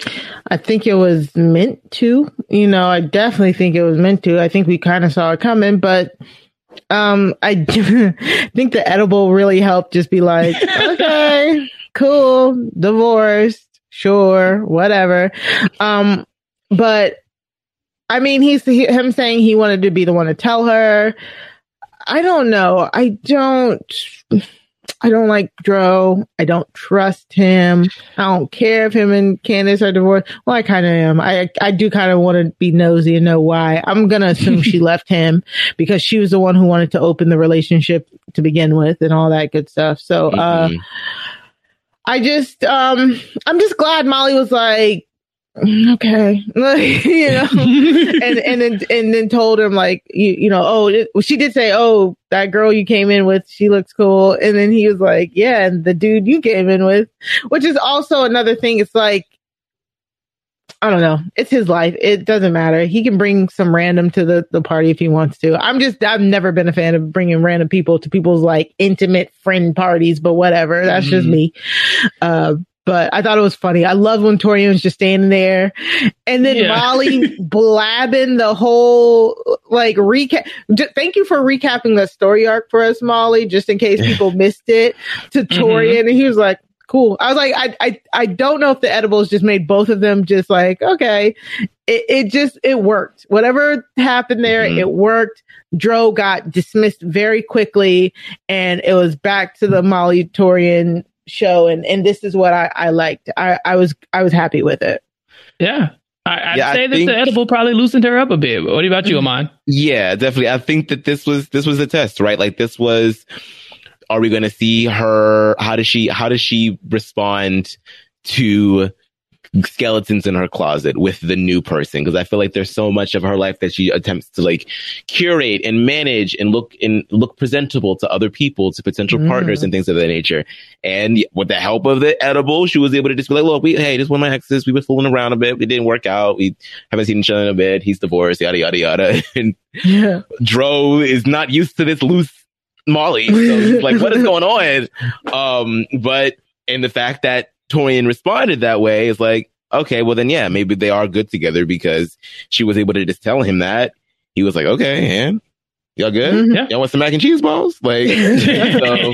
I think it was meant to. You know, I definitely think it was meant to. I think we kind of saw it coming. But Um, I think the edible really helped just be like, okay, cool, divorced, sure, whatever. Um, but I mean, he's he, him saying he wanted to be the one to tell her. I don't know. I don't. I don't like Dro. I don't trust him. I don't care if him and Candace are divorced. Well, I kind of am. I I do kind of want to be nosy and know why. I'm going to assume she left him because she was the one who wanted to open the relationship to begin with and all that good stuff. So uh, mm-hmm. I just, um, I'm just glad Molly was like, okay, like, you know, and and then and then told him like, you you know, oh, it, she did say, oh, that girl you came in with, she looks cool, and then he was like, yeah, and the dude you came in with, which is also another thing. It's like, I don't know, it's his life. It doesn't matter. He can bring some random to the the party if he wants to. I'm just, I've never been a fan of bringing random people to people's like intimate friend parties, but whatever. That's mm-hmm. just me. Uh, But I thought it was funny. I love when Torian was just standing there and then yeah. Molly blabbing the whole like recap. J- thank you for recapping the story arc for us, Molly, just in case people missed it to Torian. Mm-hmm. And he was like, cool. I was like, I, I, I don't know if the edibles just made both of them just like, okay, it, it just, it worked. Whatever happened there, mm-hmm. it worked. Dro got dismissed very quickly and it was back to the Molly Torian show, and and this is what I, I liked. I, I was I was happy with it. Yeah, I, I'd yeah, say I that think, the edible probably loosened her up a bit. What about you, Aman? Yeah, definitely. I think that this was this was a test, right? Like this was. Are we going to see her? How does she? How does she respond to skeletons in her closet with the new person? Because I feel like there's so much of her life that she attempts to like curate and manage and look and look presentable to other people, to potential mm. partners and things of that nature. And with the help of the edible, she was able to just be like, look, we, hey, this is one of my exes. We were fooling around a bit. It didn't work out. We haven't seen each other in a bit. He's divorced, yada, yada, yada. And yeah. Dro is not used to this loose Molly. So he's like, what is going on? Um, but and the fact that Torian responded that way is like, okay, well then, yeah, maybe they are good together because she was able to just tell him that. He was like, okay, and y'all good? Mm-hmm. Yeah. Y'all want some mac and cheese balls? Like, so,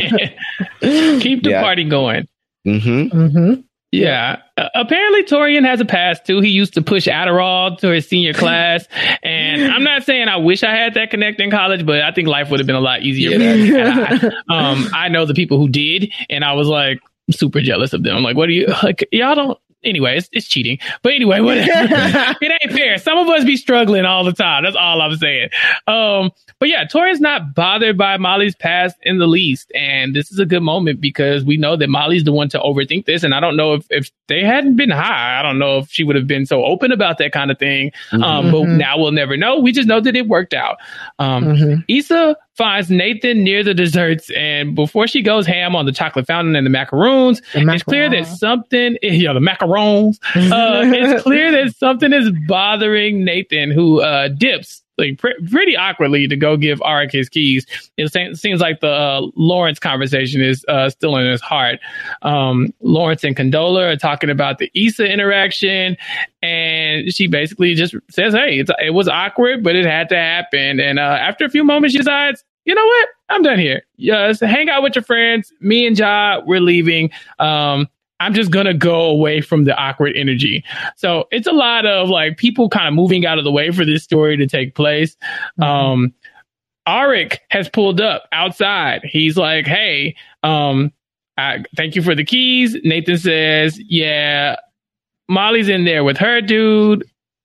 keep the yeah. party going. Mm-hmm. Mm-hmm. Yeah. Uh, apparently, Torian has a past too. He used to push Adderall to his senior class, and I'm not saying I wish I had that connect in college, but I think life would have been a lot easier. Yeah. I, um, I know the people who did, and I was like, super jealous of them. I'm like, what do you like? Y'all don't. Anyway, it's, it's cheating. But anyway, whatever. It ain't fair. Some of us be struggling all the time. That's all I'm saying. Um, but yeah, Torian's not bothered by Molly's past in the least. And this is a good moment because we know that Molly's the one to overthink this. And I don't know if, if they hadn't been high, I don't know if she would have been so open about that kind of thing. Mm-hmm. Um, but now we'll never know. We just know that it worked out. Um, mm-hmm. Issa finds Nathan near the desserts, and before she goes ham on the chocolate fountain and the macaroons, the macarons. It's clear that something, yeah, the macarons, uh, it's clear that something is bothering Nathan, who uh, dips like pr- pretty awkwardly to go give Arik his keys. It se- seems like the uh, Lawrence conversation is uh, still in his heart. Um, Lawrence and Condola are talking about the Issa interaction, and she basically just says, hey, it's, it was awkward, but it had to happen. And uh, after a few moments, she decides, you know what? I'm done here. Just hang out with your friends. Me and Ja, we're leaving. Um, I'm just going to go away from the awkward energy. So it's a lot of like people kind of moving out of the way for this story to take place. Mm-hmm. Um, Arik has pulled up outside. He's like, hey, um, I, thank you for the keys. Nathan says, yeah, Molly's in there with her dude.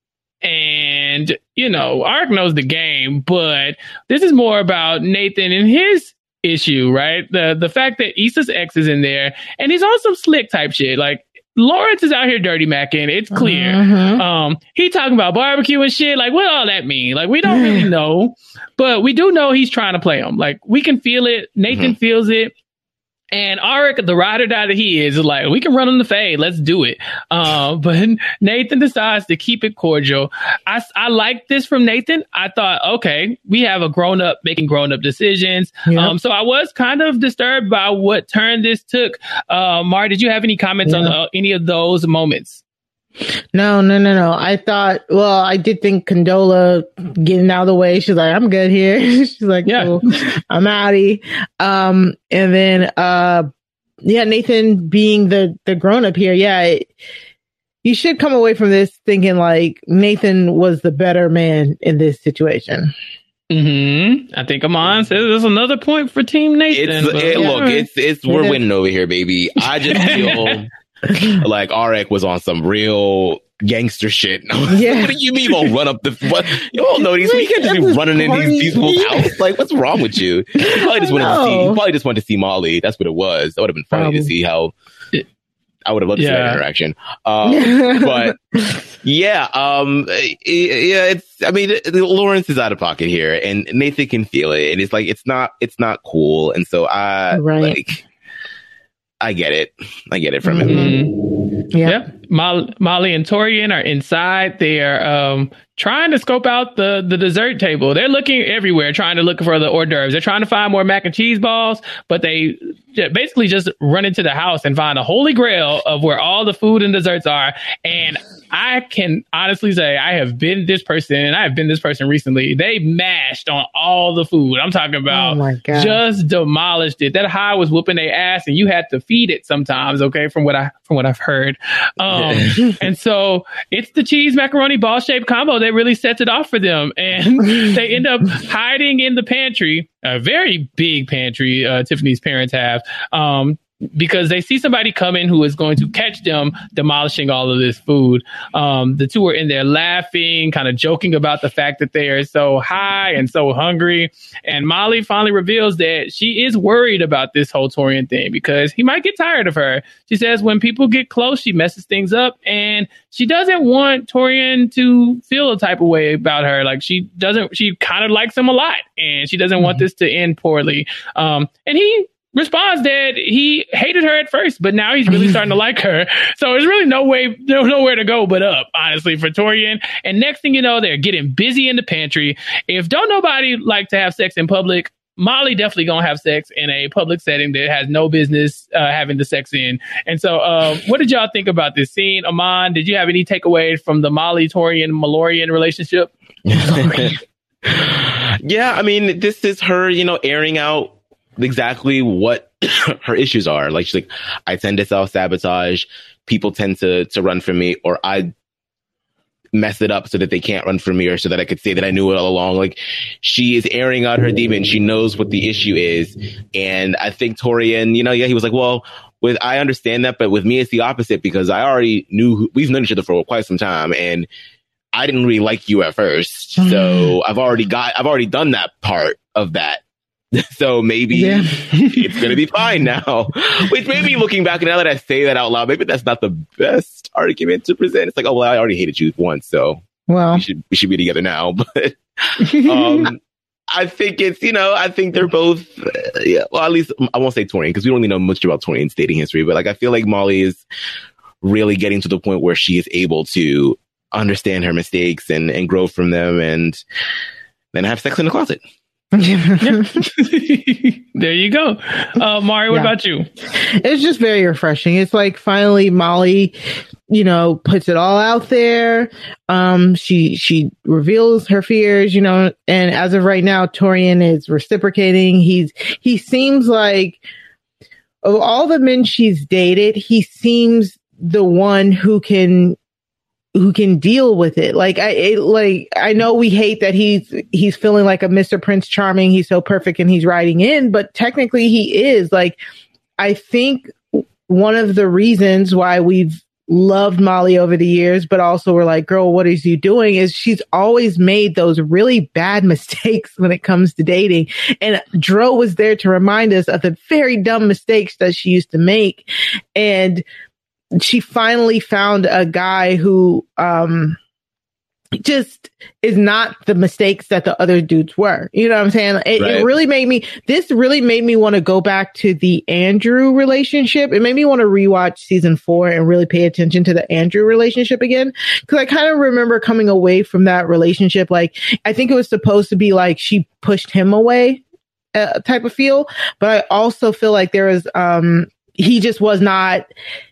And, you know, Arik knows the game, but this is more about Nathan and his issue, right? The the fact that Issa's ex is in there and he's on some slick type shit. Like, Lawrence is out here dirty macking. It's clear. Mm-hmm. Um, he talking about barbecue and shit. Like, what all that mean? Like, we don't really know, but we do know he's trying to play him. Like, we can feel it. Nathan mm-hmm. feels it. And Arik, the ride or die that he is, is like, we can run on the fade. Let's do it. Uh, but Nathan decides to keep it cordial. I, I like this from Nathan. I thought, okay, we have a grown up making grown up decisions. Yep. Um, so I was kind of disturbed by what turn this took. Uh, Mar, did you have any comments yeah. on uh, any of those moments? No, no, no, no. I thought, well, I did think Condola getting out of the way. She's like, I'm good here. She's like, yeah, cool. I'm outie. Um, and then, uh, yeah, Nathan being the, the grown up here. Yeah. It, you should come away from this thinking like Nathan was the better man in this situation. Mm-hmm. I think Amon says there's another point for Team Nathan. It's, but, it, yeah. Look, it's, it's, we're winning over here, baby. I just feel like Arik was on some real gangster shit. Yeah. What do you mean you run up the, what? You all know these, you can't just be running in these people's house. Like, what's wrong with you? He probably just wanted to see, he probably just wanted to see Molly. That's what it was. That would have been funny um, to see how, I would have loved to see that interaction. Um, but yeah, um, yeah, it's, I mean, Lawrence is out of pocket here and Nathan can feel it. And it's like, it's not, it's not cool. And so I, right. like, I get it. I get it from mm-hmm. him. Yeah. yeah. Molly, Molly and Torian are inside. They are um, trying to scope out the, the dessert table. They're looking everywhere, trying to look for the hors d'oeuvres. They're trying to find more mac and cheese balls, but they basically just run into the house and find a holy grail of where all the food and desserts are. And I can honestly say I have been this person, and I have been this person recently. They mashed on all the food. I'm talking about oh my God. Just demolished it. That high was whooping their ass, and you had to feed it sometimes. Okay, from what I from what I've heard. Um, and so it's the cheese macaroni ball shaped combo that really sets it off for them, and they end up hiding in the pantry, a very big pantry. Uh, Tiffany's parents have. Um, because they see somebody coming who is going to catch them demolishing all of this food. Um, the two are in there laughing, kind of joking about the fact that they are so high and so hungry. And Molly finally reveals that she is worried about this whole Torian thing because he might get tired of her. She says when people get close, she messes things up, and she doesn't want Torian to feel a type of way about her. Like she doesn't, she kind of likes him a lot, and she doesn't mm-hmm. want this to end poorly. Um, and he responds that he hated her at first, but now he's really starting to like her. So there's really no way, there's nowhere to go but up, honestly, for Torian. And next thing you know, they're getting busy in the pantry. If don't nobody like to have sex in public, Molly definitely gonna have sex in a public setting that has no business uh, having the sex in. And so, um, what did y'all think about this scene? Amon, did you have any takeaways from the Molly, Torian, Mallorean relationship? Yeah, I mean, this is her, you know, airing out exactly what her issues are. Like, she's like, I tend to self-sabotage. People tend to to run from me, or I mess it up so that they can't run from me, or so that I could say that I knew it all along. Like, she is airing out her demon. She knows what the issue is. And I think Torian, you know, yeah, he was like, well, with I understand that, but with me, it's the opposite, because I already knew who, we've known each other for quite some time, and I didn't really like you at first. So I've already got, I've already done that part of that. So maybe yeah. it's going to be fine now. Which maybe looking back, now that I say that out loud, maybe that's not the best argument to present. It's like, oh, well, I already hated you once, so well, we should we should be together now. But um, I think it's, you know, I think they're both, uh, yeah. Well, at least I won't say Torian, because we don't really know much about Torian's dating history. But like, I feel like Molly is really getting to the point where she is able to understand her mistakes and and grow from them, and then have sex in the closet. There you go. Uh, Mari, what yeah. about you? It's just very refreshing. It's like finally Molly, you know, puts it all out there. Um, she she reveals her fears, you know, and as of right now, Torian is reciprocating. He's he seems like of all the men she's dated, he seems the one who can who can deal with it. Like I, it, like I know we hate that he's he's feeling like a Mister Prince Charming. He's so perfect and he's riding in, but technically he is. Like, I think one of the reasons why we've loved Molly over the years, but also we're like, girl, what is you doing? Is she's always made those really bad mistakes when it comes to dating, and Dro was there to remind us of the very dumb mistakes that she used to make, and she finally found a guy who um, just is not the mistakes that the other dudes were. You know what I'm saying? It, right. it really made me, this really made me want to go back to the Andrew relationship. It made me want to rewatch season four and really pay attention to the Andrew relationship again. Cause I kind of remember coming away from that relationship. Like, I think it was supposed to be like she pushed him away uh, type of feel. But I also feel like there was, um, he just was not,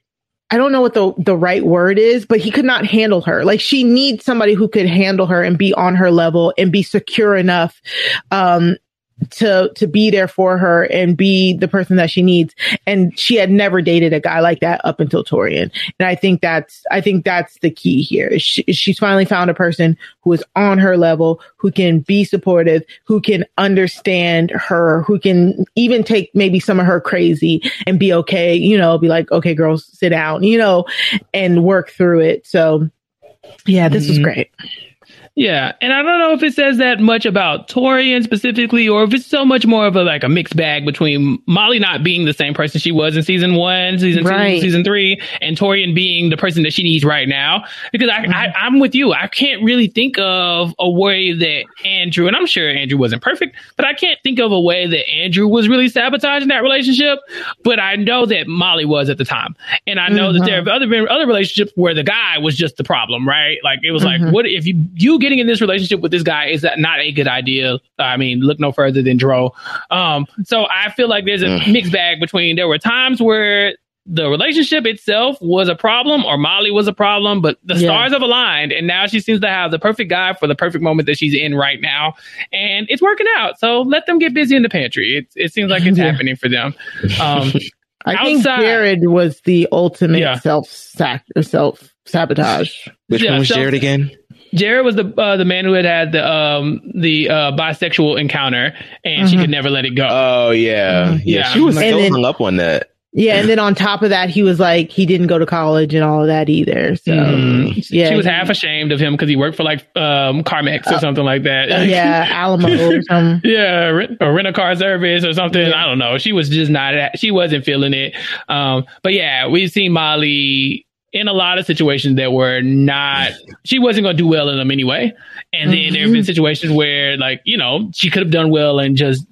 I don't know what the, the right word is, but he could not handle her. Like, she needs somebody who could handle her and be on her level and be secure enough, um, to, to be there for her and be the person that she needs. And she had never dated a guy like that up until Torian. And I think that's, I think that's the key here. She, she's finally found a person who is on her level, who can be supportive, who can understand her, who can even take maybe some of her crazy and be okay, you know, be like, okay, girls, sit down, you know, and work through it. So yeah, this mm-hmm. was great. Yeah, and I don't know if it says that much about Torian specifically, or if it's so much more of a like a mixed bag between Molly not being the same person she was in season one, season right. two, season three, and Torian being the person that she needs right now. Because I, mm-hmm. I, I'm with you. I can't really think of a way that Andrew, and I'm sure Andrew wasn't perfect, but I can't think of a way that Andrew was really sabotaging that relationship. But I know that Molly was at the time, and I know mm-hmm. that there have other been other relationships where the guy was just the problem, right? Like it was mm-hmm. like, what if you you getting in this relationship with this guy is that not a good idea? I mean, look no further than Dro. Um, so I feel like there's a mixed bag between, there were times where the relationship itself was a problem or Molly was a problem, but the yeah. stars have aligned and now she seems to have the perfect guy for the perfect moment that she's in right now. And it's working out. So let them get busy in the pantry. It, it seems like it's yeah. happening for them. Um, I outside, think Jared was the ultimate yeah. self sac self sabotage. Which yeah, one was self- Jared again? Jared was the uh, the man who had had the um the uh, bisexual encounter, and mm-hmm. she could never let it go. Oh yeah, mm-hmm. yeah. yeah. She was and so then, hung up on that. Yeah, and then on top of that, he was like, he didn't go to college and all of that either. So mm-hmm. yeah, she was half ashamed of him because he worked for like um Carmex or uh, something like that. Uh, yeah, Alamo or something. yeah, rent, or rent a car service or something. Yeah. I don't know. She was just not. She wasn't feeling it. Um, but yeah, we've seen Molly in a lot of situations that were not, she wasn't going to do well in them anyway. And then mm-hmm. there have been situations where, like, you know, she could have done well and just,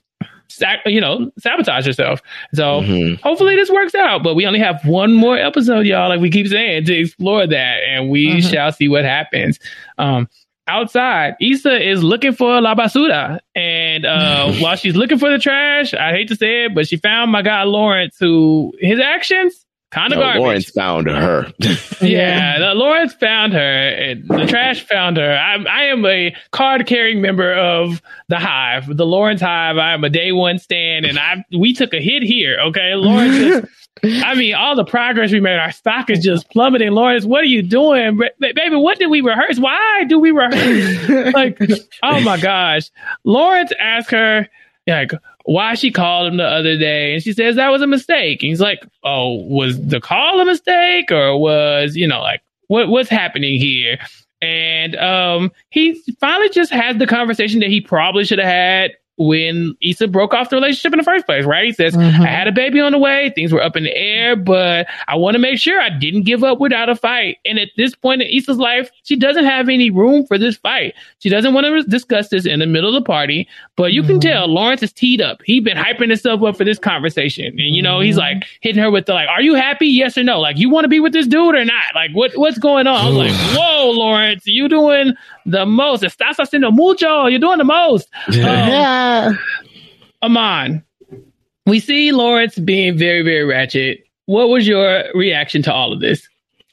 you know, sabotage herself. So mm-hmm. hopefully this works out. But we only have one more episode, y'all, like we keep saying, to explore that. And we mm-hmm. shall see what happens. Um, outside, Issa is looking for La Basura. And uh, while she's looking for the trash, I hate to say it, but she found my guy Lawrence, who his actions, kind of no, garbage. Lawrence found her. yeah, the, Lawrence found her. And the trash found her. I, I am a card-carrying member of the Hive, the Lawrence Hive. I am a day one stand, and I we took a hit here. Okay, Lawrence is, I mean, all the progress we made, our stock is just plummeting. Lawrence, what are you doing? B- baby, what did we rehearse? Why do we rehearse? Like, oh my gosh. Lawrence asked her, like, why she called him the other day. And she says that was a mistake. And he's like, oh, was the call a mistake? Or was, you know, like, what what's happening here? And um, he finally just had the conversation that he probably should have had when Issa broke off the relationship in the first place, right? He says, mm-hmm. I had a baby on the way. Things were up in the air, but I want to make sure I didn't give up without a fight. And at this point in Issa's life, she doesn't have any room for this fight. She doesn't want to discuss this in the middle of the party, but you mm-hmm. can tell Lawrence is teed up. He's been hyping himself up for this conversation. And, you know, mm-hmm. he's like hitting her with the, like, are you happy? Yes or no? Like, you want to be with this dude or not? Like, what what's going on? I was like, whoa, Lawrence, you doing the most. Estás haciendo mucho. You're doing the most. Um, yeah. Aman, we see Lawrence being very, very ratchet. What was your reaction to all of this?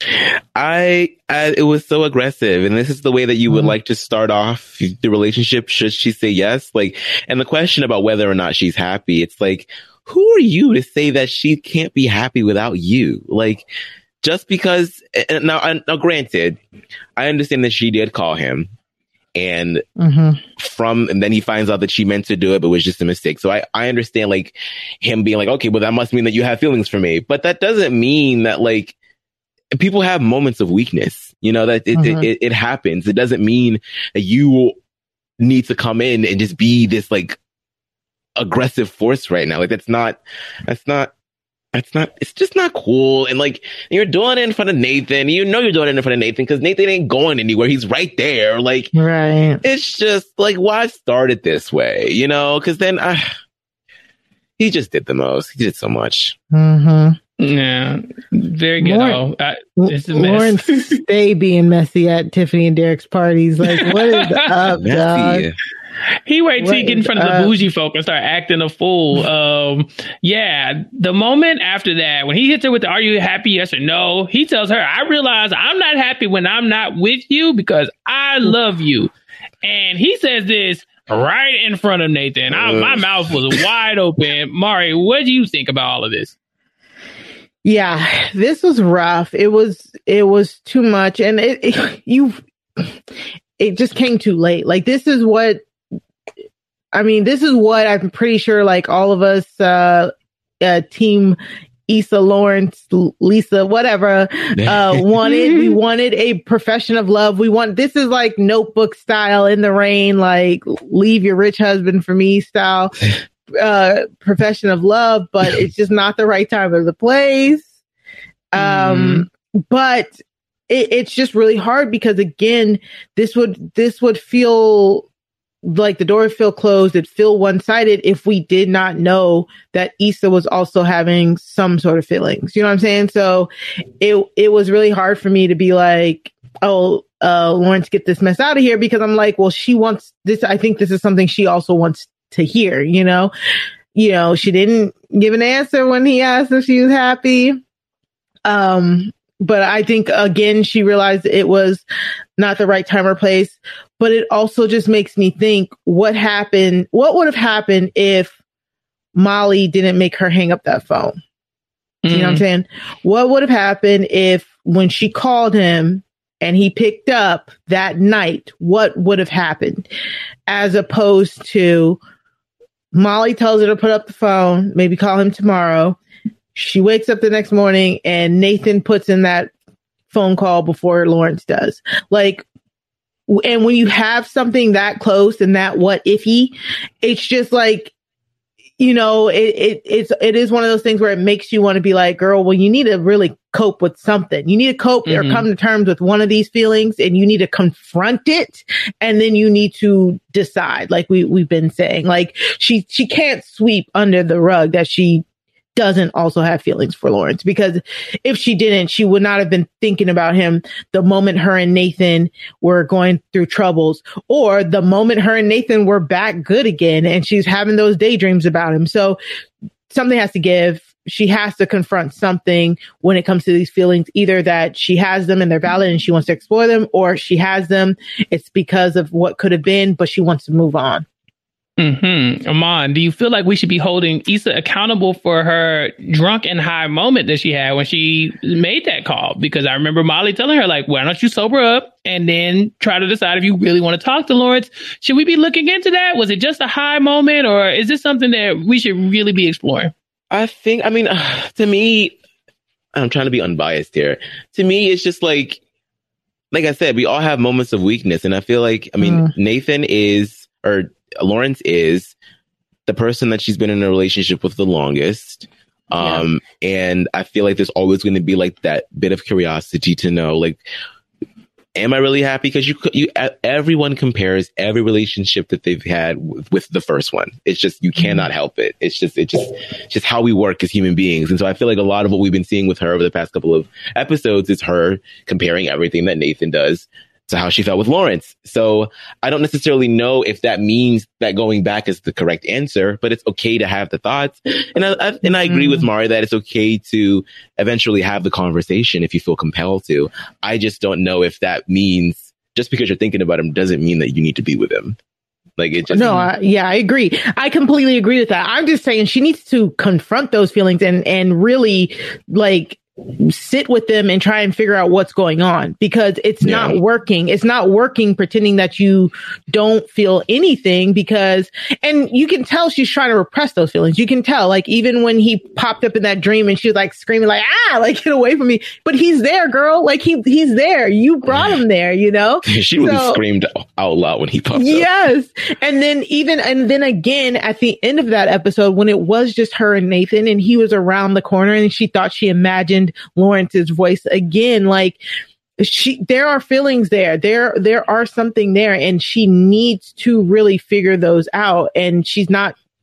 I, I it was so aggressive, and this is the way that you would mm-hmm. like to start off the relationship. Should she say yes? Like, and the question about whether or not she's happy, it's like, who are you to say that she can't be happy without you? Like, just because now, now granted, I understand that she did call him. And mm-hmm. from, and then he finds out that she meant to do it, but it was just a mistake. So I, I understand like him being like, okay, well, that must mean that you have feelings for me. But that doesn't mean that like people have moments of weakness, you know, that it, mm-hmm. it, it, it happens. It doesn't mean that you need to come in and just be this like aggressive force right now. Like that's not, that's not, It's not, it's just not cool. And like, you're doing it in front of Nathan. You know, you're doing it in front of Nathan because Nathan ain't going anywhere. He's right there. Like, right. It's just like, why start it this way? You know, because then uh, he just did the most. He did so much. Mm-hmm. Yeah, very ghetto. Lauren, I, it's a mess. Lauren stay being messy at Tiffany and Derek's parties. Like, what is up, dog? He wait till What he get in front of the up? bougie folk and start acting a fool. Um, yeah, the moment after that, when he hits her with the "Are you happy? Yes or no?" He tells her, "I realize I'm not happy when I'm not with you because I love you." And he says this right in front of Nathan. I, my mouth was wide open. Mari, what do you think about all of this? Yeah, this was rough. It was it was too much, and it, it you it just came too late. Like, this is what I mean. This is what I'm pretty sure, like, all of us, uh, uh team Issa, Lawrence, Lisa, whatever, uh, wanted. We wanted a profession of love. We want, this is like Notebook style, in the rain, like leave your rich husband for me style. Uh, profession of love, but it's just not the right time or the place. Um, mm-hmm. But it, it's just really hard because, again, this would this would feel like the door would feel closed. It'd feel one sided if we did not know that Issa was also having some sort of feelings. You know what I'm saying? So it it was really hard for me to be like, oh, uh, Lawrence, get this mess out of here, because I'm like, well, she wants this. I think this is something she also wants to hear, you know, you know, she didn't give an answer when he asked if she was happy. Um, but I think, again, she realized it was not the right time or place, but it also just makes me think what happened, what would have happened if Molly didn't make her hang up that phone? Mm-hmm. You know what I'm saying? What would have happened if, when she called him and he picked up that night, what would have happened, as opposed to Molly tells her to put up the phone, maybe call him tomorrow. She wakes up the next morning and Nathan puts in that phone call before Lawrence does. Like, and when you have something that close and that what ify, it's just like, you know, it, it it's it is one of those things where it makes you want to be like, girl, well, you need to really cope with something. You need to cope mm-hmm. or come to terms with one of these feelings, and you need to confront it, and then you need to decide. Like we we've been saying, like she she can't sweep under the rug that she doesn't also have feelings for Lawrence, because if she didn't, she would not have been thinking about him the moment her and Nathan were going through troubles, or the moment her and Nathan were back good again and she's having those daydreams about him. So something has to give. She has to confront something when it comes to these feelings, either that she has them and they're valid and she wants to explore them, or she has them, it's because of what could have been, but she wants to move on. Mm-hmm. Amon, do you feel like we should be holding Issa accountable for her drunk and high moment that she had when she made that call? Because I remember Molly telling her, like, why don't you sober up and then try to decide if you really want to talk to Lawrence? Should we be looking into that? Was it just a high moment, or is this something that we should really be exploring? I think, I mean, uh, to me, I'm trying to be unbiased here. To me, it's just like, like I said, we all have moments of weakness. And I feel like, I mean, mm. Nathan is, or Lawrence is the person that she's been in a relationship with the longest. Um, yeah. And I feel like there's always going to be like that bit of curiosity to know, like, am I really happy? Because you, you, everyone compares every relationship that they've had with, with the first one. It's just, you cannot help it. It's just, it's just, just how we work as human beings. And so I feel like a lot of what we've been seeing with her over the past couple of episodes is her comparing everything that Nathan does to how she felt with Lawrence. So I don't necessarily know if that means that going back is the correct answer, but it's okay to have the thoughts. And I, I and I agree with Mari that it's okay to eventually have the conversation if you feel compelled to. I just don't know if that means just because you're thinking about him doesn't mean that you need to be with him. Like it just no, I, yeah, I agree. I completely agree with that. I'm just saying she needs to confront those feelings and and really like sit with them and try and figure out what's going on, because it's yeah. not working. It's not working pretending that you don't feel anything, because, and you can tell she's trying to repress those feelings. You can tell, like, even when he popped up in that dream and she was like screaming like, ah, like, get away from me. But he's there, girl. Like he, he's there. You brought him there, you know? She really so, screamed out loud when he popped yes. up. Yes. And then even, and then again, at the end of that episode, when it was just her and Nathan and he was around the corner and she thought she imagined Lawrence's voice again, like she, there are feelings there, there, there are something there, and she needs to really figure those out. And she's not,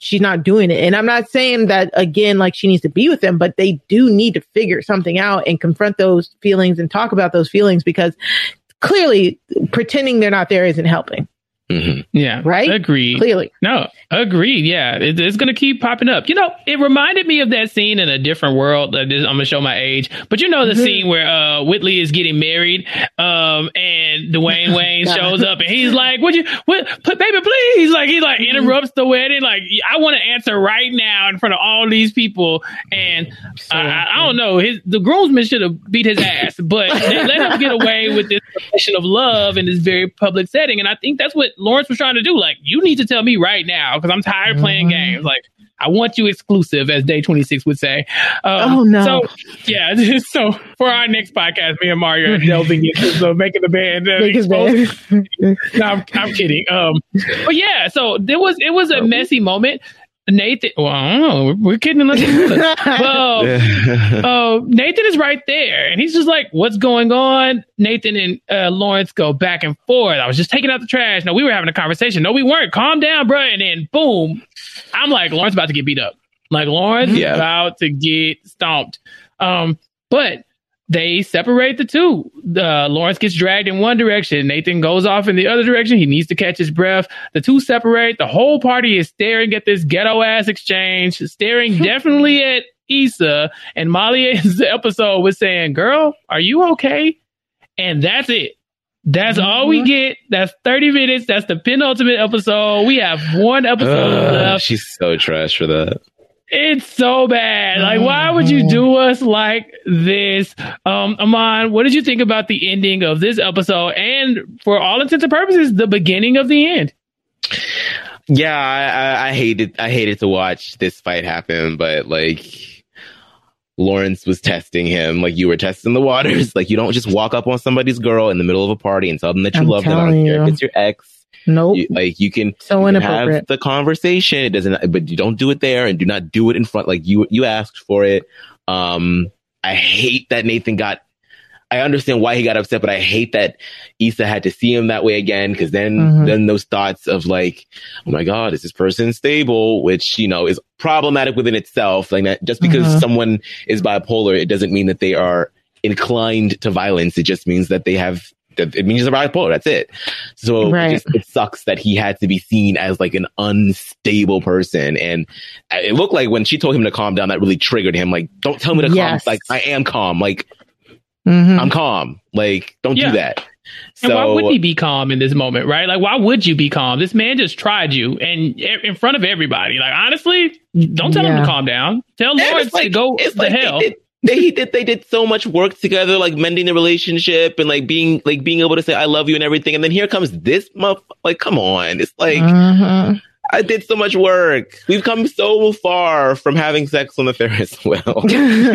she's not doing it. And I'm not saying that again, like she needs to be with them, but they do need to figure something out and confront those feelings and talk about those feelings, because clearly pretending they're not there isn't helping. Mm-hmm. Yeah. Right? Agreed. Clearly. No, agreed. Yeah. It, it's going to keep popping up. You know, it reminded me of that scene in A Different World. Uh, this, I'm going to show my age. But you know the mm-hmm. scene where uh, Whitley is getting married um, and Dwayne Wayne shows up and he's like, would you, what, put, baby, please. Like, he like mm-hmm. interrupts the wedding. Like, I want to answer right now in front of all these people. And so, I, I don't know. His, the groomsmen should have beat his ass, but they let him get away with this profession of love in this very public setting. And I think that's what Lawrence was trying to do. Like, you need to tell me right now, because I'm tired of playing mm-hmm. games. Like, I want you exclusive, as Day twenty-six would say. Um, oh, no. So, yeah. So, for our next podcast, me and Mario are delving into so making the band. Uh, Make his band. No, I'm, I'm kidding. Um, but yeah, so there was, it was a messy moment. Nathan, well, I don't know. We're, we're kidding. But, uh, uh, Nathan is right there. And he's just like, what's going on? Nathan and uh, Lawrence go back and forth. I was just taking out the trash. No, we were having a conversation. No, we weren't. Calm down, bro. And then boom. I'm like, Lawrence about to get beat up. Like, Lawrence yeah. about to get stomped. Um, but they separate the two. Uh, Lawrence gets dragged in one direction. Nathan goes off in the other direction. He needs to catch his breath. The two separate. The whole party is staring at this ghetto ass exchange, staring definitely at Issa. And Molly's episode was saying, girl, are you okay? And that's it. That's mm-hmm. all we get. That's thirty minutes. That's the penultimate episode. We have one episode uh, left. She's so trash for that. It's so bad. Like, why would you do us like this? Um, Aman, what did you think about the ending of this episode? And for all intents and purposes, the beginning of the end. Yeah, I, I, I hated, I hated to watch this fight happen, but like, Lawrence was testing him like you were testing the waters. Like, you don't just walk up on somebody's girl in the middle of a party and tell them that you I'm love them. I don't care you. if it's your ex. Nope. You, like, you can, so you can have the conversation. It doesn't, but you don't do it there, and do not do it in front. Like, you, you asked for it. Um, I hate that Nathan got, I understand why he got upset, but I hate that Issa had to see him that way again. Cause then, mm-hmm. then those thoughts of like, oh my God, is this person stable? Which, you know, is problematic within itself. Like, that, just because mm-hmm. someone is bipolar, it doesn't mean that they are inclined to violence. It just means that they have, it means he's a bipolar. That's it. So right. it, just, it sucks that he had to be seen as like an unstable person. And it looked like when she told him to calm down, that really triggered him. Like, don't tell me to yes. calm. Like, I am calm. Like, mm-hmm. I'm calm. Like, don't yeah. do that. And so, why would he be calm in this moment, right? Like, why would you be calm? This man just tried you, and in front of everybody. Like, honestly, don't tell yeah. him to calm down. Tell Lawrence like, to go to like hell. They did, they did. They did so much work together, like mending the relationship and like being like being able to say I love you and everything. And then here comes this month. Like, come on, it's like. Uh-huh. I did so much work. We've come so far from having sex on the Ferris wheel.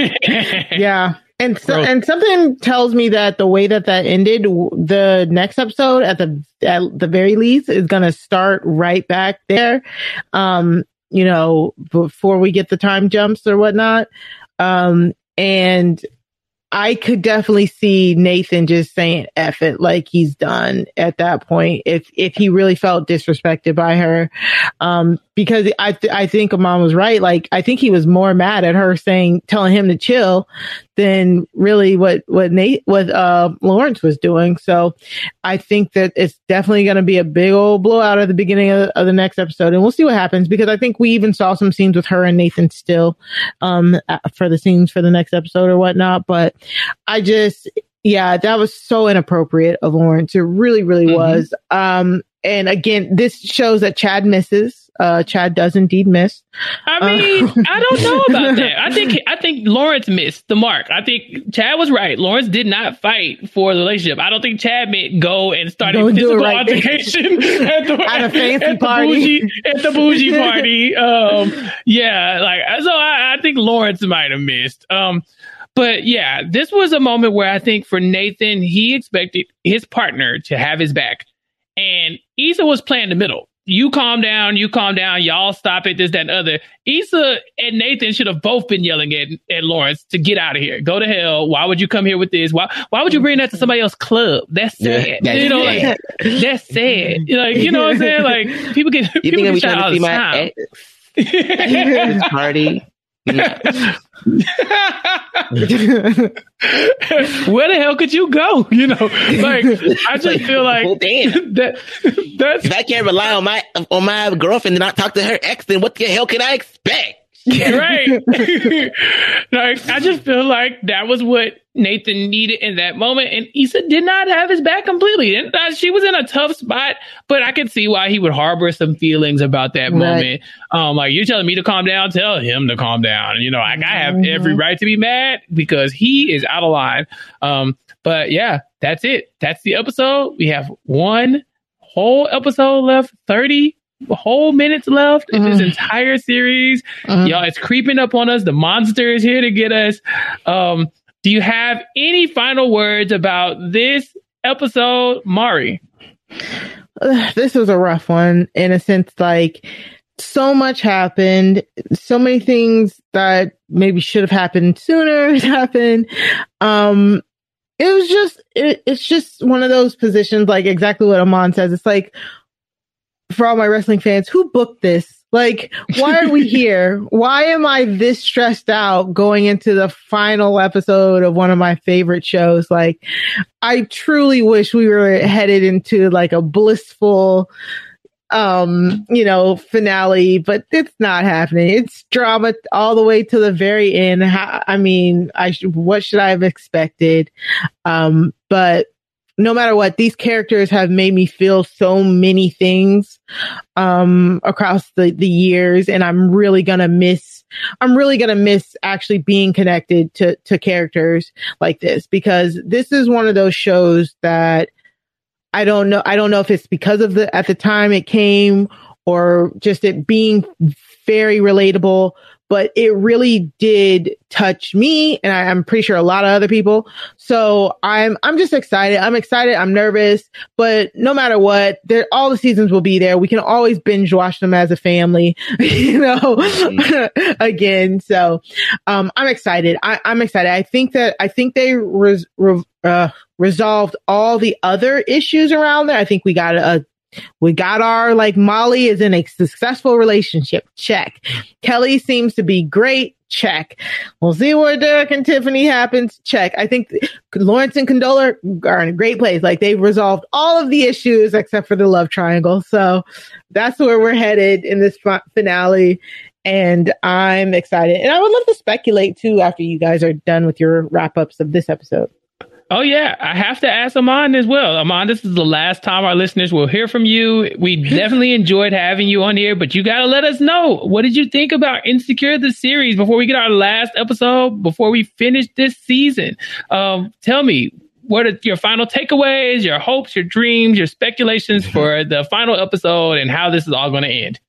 Yeah. And so, and something tells me that the way that that ended, the next episode at the at the very least is going to start right back there. Um, you know, before we get the time jumps or whatnot. Um, and I could definitely see Nathan just saying F it, like he's done at that point. If, if he really felt disrespected by her, um, because I, th- I think Aman was right. Like, I think he was more mad at her saying, telling him to chill than really what, what Nate, what, uh, Lawrence was doing. So I think that it's definitely going to be a big old blowout at the beginning of, of the next episode. And we'll see what happens, because I think we even saw some scenes with her and Nathan still, um, for the scenes for the next episode or whatnot. But I just, yeah, that was so inappropriate of Lawrence. It really, really mm-hmm. was. Um, and again, this shows that Chad misses. Uh, Chad does indeed miss. I mean, uh, I don't know about that. I think I think Lawrence missed the mark. I think Chad was right. Lawrence did not fight for the relationship. I don't think Chad meant go and start a physical right altercation at, the, at a fancy at party. The bougie, at the bougie party. Um, yeah, like so. I, I think Lawrence might have missed. Um, but yeah, this was a moment where I think for Nathan, he expected his partner to have his back, and Issa was playing the middle. You calm down, you calm down, y'all stop it, this, that, and other. Issa and Nathan should have both been yelling at, at Lawrence to get out of here. Go to hell. Why would you come here with this? Why why would you bring that to somebody else's club? That's sad. That's you know, sad. like, that's sad. Like, you know what I'm saying? Like, people get you people think get I'm shot all trying to the see my time. ex? This party. Where the hell could you go? You know, like I just feel like well, damn. that. That's if I can't rely on my on my girlfriend and not talk to her ex, then what the hell can I expect? Right. Like I just feel like that was what Nathan needed in that moment, and Issa did not have his back completely. And uh, she was in a tough spot, but I could see why he would harbor some feelings about that right. moment. Um, like you're telling me to calm down, tell him to calm down. You know, like I have mm-hmm. every right to be mad because he is out of line. Um, but yeah, that's it. That's the episode. We have one whole episode left. thirty whole minutes left in this entire series. Mm-hmm. Y'all, it's creeping up on us. The monster is here to get us. Um, do you have any final words about this episode, Mari? This was a rough one in a sense, like so much happened, so many things that maybe should have happened sooner happened. Um, it was just, it, it's just one of those positions, like exactly what Amon says. It's like, for all my wrestling fans, who booked this? Like, why are we here? Why am I this stressed out going into the final episode of one of my favorite shows? Like, I truly wish we were headed into like a blissful, um, you know, finale, but it's not happening. It's drama all the way to the very end. I mean, I sh- what should I have expected? Um, but no matter what, these characters have made me feel so many things um, across the, the years. And I'm really going to miss, I'm really going to miss actually being connected to, to characters like this, because this is one of those shows that I don't know. I don't know if it's because of the, at the time it came or just it being very relatable, but it really did touch me, and I, I'm pretty sure a lot of other people. So I'm I'm just excited. I'm excited. I'm nervous, but no matter what, there all the seasons will be there. We can always binge watch them as a family, you know. Mm-hmm. Again, so um, I'm excited. I, I'm excited. I think that I think they res, re, uh, resolved all the other issues around there. I think we got a. We got our, like, Molly is in a successful relationship. Check. Kelly seems to be great. Check. We'll see where Derek and Tiffany happens. Check. I think Lawrence and Condola are in a great place. Like, they've resolved all of the issues except for the love triangle. So that's where we're headed in this finale. And I'm excited. And I would love to speculate, too, after you guys are done with your wrap-ups of this episode. Oh, yeah. I have to ask Amon as well. Amon, this is the last time our listeners will hear from you. We definitely enjoyed having you on here, but you got to let us know. What did you think about Insecure, the series, before we get our last episode, before we finish this season? Um, tell me, what are your final takeaways, your hopes, your dreams, your speculations for the final episode and how this is all going to end?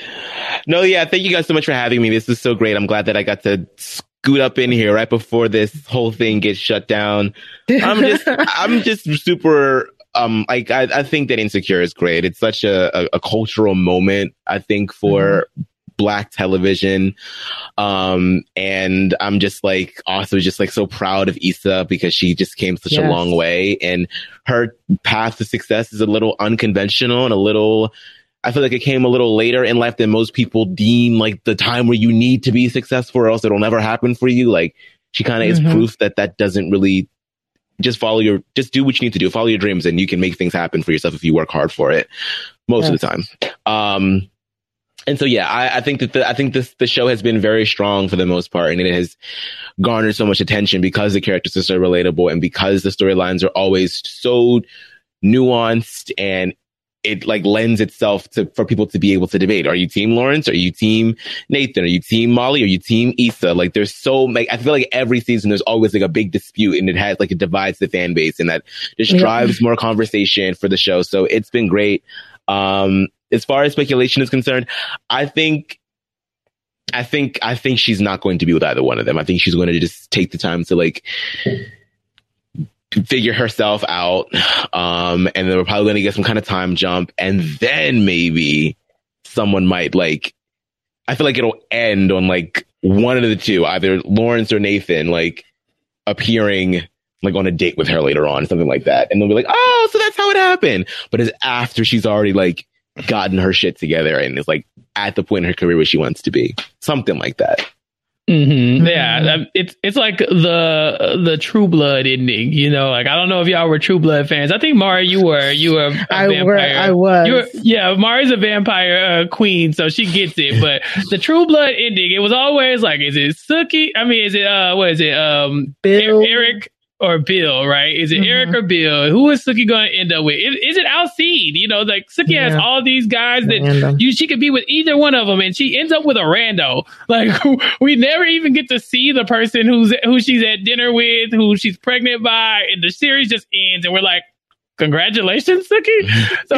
No, yeah. Thank you guys so much for having me. This is so great. I'm glad that I got to scoot up in here right before this whole thing gets shut down. I'm just, I'm just super, um, like, I, I think that Insecure is great. It's such a, a, a cultural moment, I think, for mm-hmm. Black television. Um, and I'm just like, also just like so proud of Issa because she just came such yes. a long way, and her path to success is a little unconventional and a little, I feel like it came a little later in life than most people deem like the time where you need to be successful or else it'll never happen for you. Like, she kind of mm-hmm. is proof that that doesn't really, just follow your, just do what you need to do. Follow your dreams and you can make things happen for yourself if you work hard for it most yeah. of the time. Um, and so, yeah, I, I think that the, I think this, the show has been very strong for the most part, and it has garnered so much attention because the characters are so relatable and because the storylines are always so nuanced, and it like lends itself to for people to be able to debate. Are you team Lawrence? Are you team Nathan? Are you team Molly? Are you team Issa? Like, there's so like, I feel like every season there's always like a big dispute, and it has like, it divides the fan base, and that just yeah. drives more conversation for the show. So it's been great. Um, as far as speculation is concerned, I think, I think, I think she's not going to be with either one of them. I think she's going to just take the time to like figure herself out, um, and then we're probably going to get some kind of time jump, and then maybe someone might like, I feel like it'll end on like one of the two, either Lawrence or Nathan, like appearing like on a date with her later on, something like that, and they'll be like, oh, so that's how it happened, but it's after she's already like gotten her shit together and is like at the point in her career where she wants to be. Something like that. Mm-hmm. Yeah, it's it's like the the True Blood ending, you know. Like I don't know if y'all were True Blood fans. I think Mari, you were. You were. A I vampire. were. I was. You were, yeah, Mari's a vampire uh, queen, so she gets it. But the True Blood ending, it was always like, is it Sookie? I mean, is it uh, what is it? Um, Bill. Eric or Bill? Right? Is it mm-hmm. Eric or Bill? Who is Sookie going to end up with? Is, is it Alcide? You know, like Sookie yeah. has all these guys that Random. you she could be with either one of them, and she ends up with a rando. Like we never even get to see the person who's who she's at dinner with, who she's pregnant by, and the series just ends, and we're like, congratulations, Sookie. So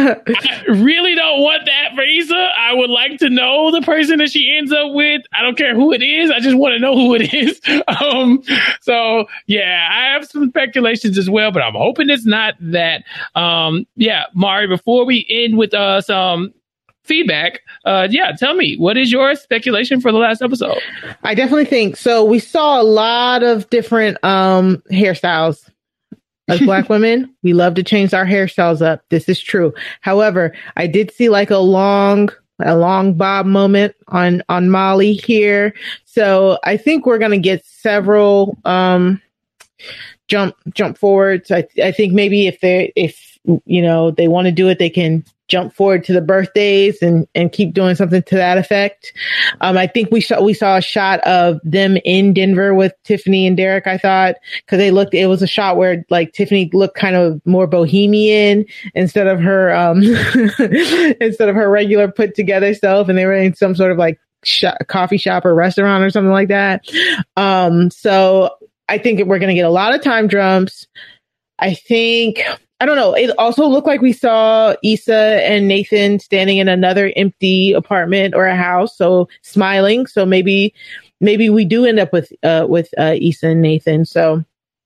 I really don't want that for Issa. I would like to know the person that she ends up with. I don't care who it is. I just want to know who it is. Um, so yeah, I have some speculations as well, but I'm hoping it's not that. Um, yeah, Mari, before we end with uh, some feedback, uh, yeah, tell me, what is your speculation for the last episode? I definitely think so. We saw a lot of different um, hairstyles. As Black women, we love to change our hairstyles up. This is true. However, I did see like a long, a long bob moment on, on Molly here. So I think we're going to get several, um, jump, jump forwards. I, I think maybe if they, if, you know, they want to do it, they can jump forward to the birthdays and, and keep doing something to that effect. Um, I think we saw, we saw a shot of them in Denver with Tiffany and Derek, I thought, cause they looked, it was a shot where like Tiffany looked kind of more bohemian instead of her, um, instead of her regular put together self. And they were in some sort of like sh- coffee shop or restaurant or something like that. Um, so I think we're going to get a lot of time jumps. I think, I don't know. It also looked like we saw Issa and Nathan standing in another empty apartment or a house, so smiling. So maybe, maybe we do end up with uh, with uh, Issa and Nathan. So,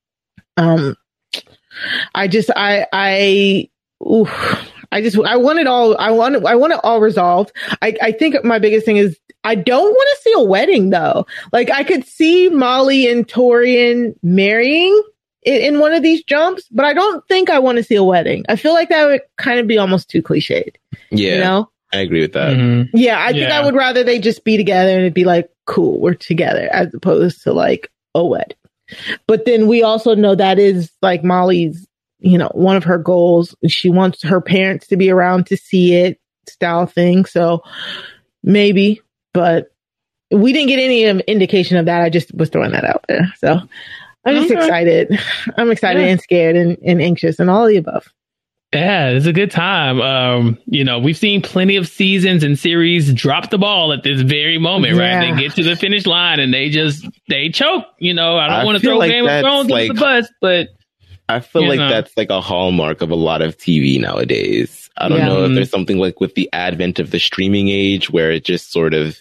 um, I just, I, I, ooh, I just, I want it all. I want, it, I want it all resolved. I, I think my biggest thing is I don't want to see a wedding though. Like I could see Molly and Torian marrying in one of these jumps, but I don't think I want to see a wedding. I feel like that would kind of be almost too cliched. Yeah, you know? I agree with that. Mm-hmm. Yeah, I think yeah. I would rather they just be together and it'd be like, cool, we're together, as opposed to like a wedding. But then we also know that is like Molly's, you know, one of her goals. She wants her parents to be around to see it, style thing. So maybe, but we didn't get any um, indication of that. I just was throwing that out there. So I'm just okay. excited. I'm excited yeah. and scared and, and anxious and all of the above. Yeah, it's a good time. Um, you know, we've seen plenty of seasons and series drop the ball at this very moment, yeah. right? They get to the finish line and they just, they choke. You know, I don't want to throw like Game of Thrones like, under the bus, but I feel like know. that's like a hallmark of a lot of T V nowadays. I don't yeah. know if there's something like with the advent of the streaming age where it just sort of,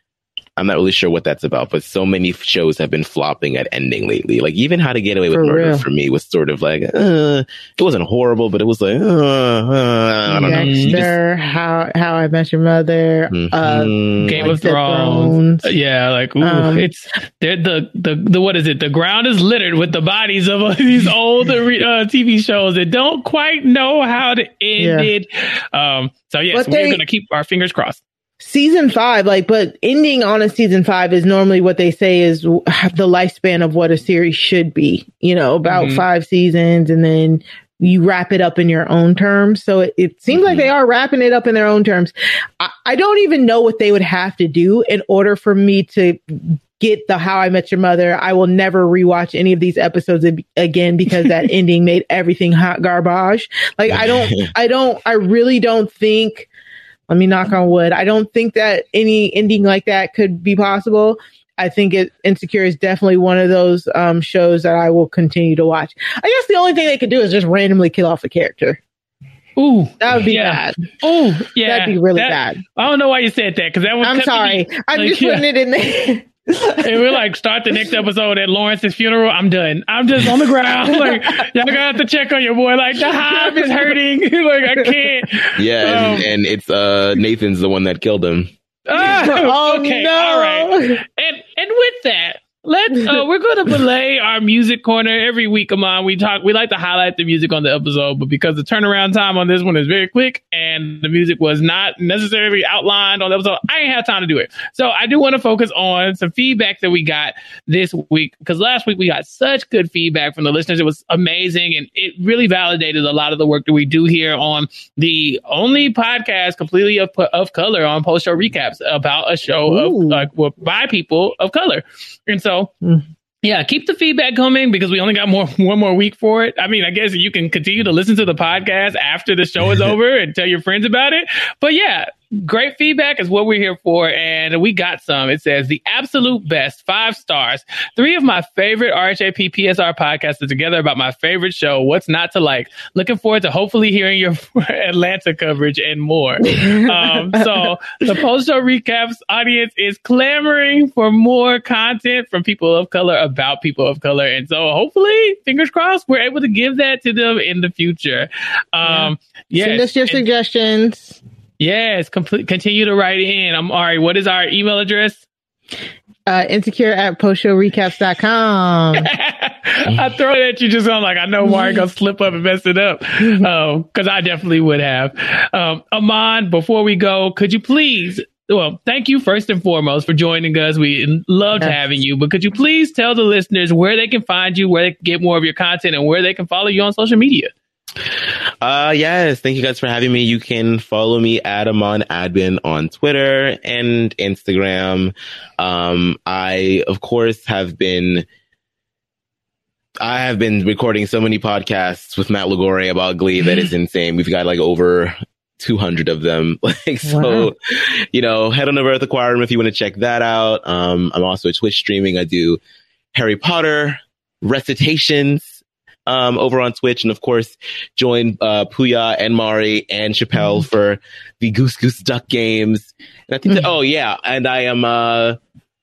I'm not really sure what that's about, but so many shows have been flopping at ending lately. Like even How to Get Away with for Murder real. for me was sort of like, uh, it wasn't horrible, but it was like, uh, uh, I don't Dexter, know. How How I Met Your Mother, mm-hmm. uh, Game like of Thrones. Thrones. Yeah, like ooh, um, it's the the the what is it? The ground is littered with the bodies of uh, these old uh, T V shows that don't quite know how to end yeah. it. Um, so yes, but we're they- gonna keep our fingers crossed. Season five, like, but ending on a season five is normally what they say is the lifespan of what a series should be, you know, about mm-hmm. five seasons, and then you wrap it up in your own terms. So it, it seems mm-hmm. like they are wrapping it up in their own terms. I, I don't even know what they would have to do in order for me to get the How I Met Your Mother. I will never rewatch any of these episodes again because that ending made everything hot garbage. Like, I don't, I don't, I really don't think, let me knock on wood, I don't think that any ending like that could be possible. I think it, Insecure is definitely one of those um, shows that I will continue to watch. I guess the only thing they could do is just randomly kill off a character. Ooh, that would be yeah. bad. Ooh, yeah, that'd be really that, bad. I don't know why you said that because that was. I'm sorry. Me, I'm like, just putting yeah. it in there. And we're like, start the next episode at Lawrence's funeral. I'm done. I'm just on the ground. Like, y'all gonna have to check on your boy. Like, the hive is hurting. Like, I can't. Yeah, um, and, and it's uh Nathan's the one that killed him. Uh, oh okay, no! All right. And and with that, Let's. Uh, we're going to belay our music corner every week. Amon, we talk. We like to highlight the music on the episode, but because the turnaround time on this one is very quick and the music was not necessarily outlined on the episode, I ain't have time to do it. So I do want to focus on some feedback that we got this week, because last week we got such good feedback from the listeners. It was amazing, and it really validated a lot of the work that we do here on the only podcast completely of, of color on post show recaps about a show Ooh. of like well, by people of color, and so. So, yeah, keep the feedback coming because we only got more one more week for it. I mean, I guess you can continue to listen to the podcast after the show is over and tell your friends about it. But yeah, great feedback is what we're here for. And we got some. It says the absolute best, five stars. Three of my favorite R H A P P S R podcasts are together about my favorite show, What's Not to Like. Looking forward to hopefully hearing your Atlanta coverage and more. um, so the post-show recaps audience is clamoring for more content from people of color about people of color. And so hopefully, fingers crossed, we're able to give that to them in the future. Um, yeah. Send us your and, suggestions. Yes, complete, continue to write in. I'm Ari. What is our email address? Uh, insecure at post show recaps dot com. I throw it at you just on like, I know Mari gonna slip up and mess it up. Um, cause I definitely would have. Um, Amon, before we go, could you please, well, thank you first and foremost for joining us. We loved yes. having you, but could you please tell the listeners where they can find you, where they can get more of your content, and where they can follow you on social media? Uh, yes. Thank you guys for having me. You can follow me at Amon Adwin on Twitter and Instagram. Um, I, of course, have been, I have been recording so many podcasts with Matt Ligore about Glee that is insane. We've got like over two hundred of them. Like, so, wow. you know, head on over at the Choir Room if you want to check that out. Um, I'm also Twitch streaming. I do Harry Potter recitations um, over on Twitch. And of course, join uh, Puya and Mari and Chappelle mm. for the Goose Goose Duck games. And I think that, oh, yeah. And I am uh,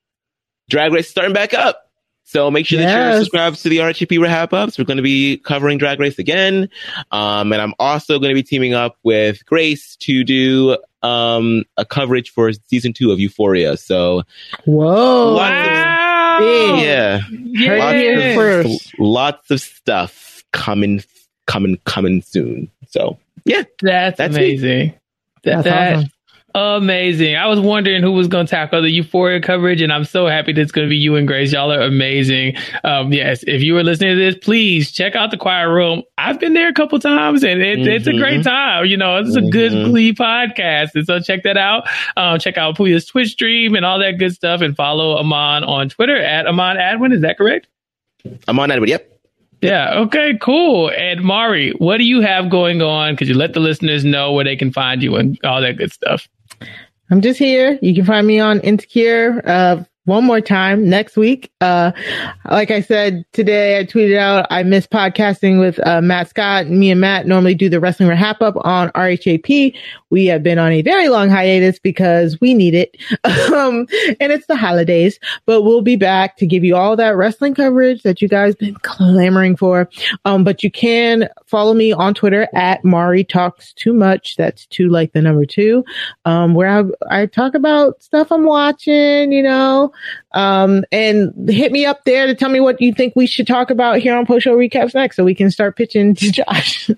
Drag Race starting back up. So make sure yes. that you're subscribed to the R H A P Rehab Ups. We're going to be covering Drag Race again. Um, and I'm also going to be teaming up with Grace to do um, a coverage for season two of Euphoria. So, whoa. Wow. Yeah. yeah. Lots, of, first. lots of stuff coming, coming, coming soon. So, yeah. That's, that's amazing. That, that's that, awesome. Amazing. I was wondering who was going to tackle the Euphoria coverage, and I'm so happy that it's going to be you and Grace. Y'all are amazing. Um, yes, if you were listening to this, please check out the Choir Room. I've been there a couple times, and it, mm-hmm. it's a great time. You know, it's mm-hmm. a good Glee podcast, and so check that out. Um, check out Puya's Twitch stream and all that good stuff, and follow Amon on Twitter at Amon Adwin. Is that correct? Amon Adwin, yep. Yeah. Okay, cool. And Mari, what do you have going on? Could you let the listeners know where they can find you and all that good stuff? I'm just here. You can find me on Insecure uh, one more time next week. Uh, like I said today, I tweeted out I miss podcasting with uh, Matt Scott. Me and Matt normally do the Wrestling Wrap Up on R H A P. We have been on a very long hiatus because we need it. Um, and it's the holidays, but we'll be back to give you all that wrestling coverage that you guys been clamoring for. Um, but you can follow me on Twitter at Mari Talks Too Much. That's two like the number two, um, where I, I talk about stuff I'm watching, you know, um, and hit me up there to tell me what you think we should talk about here on Post Show Recaps next so we can start pitching to Josh.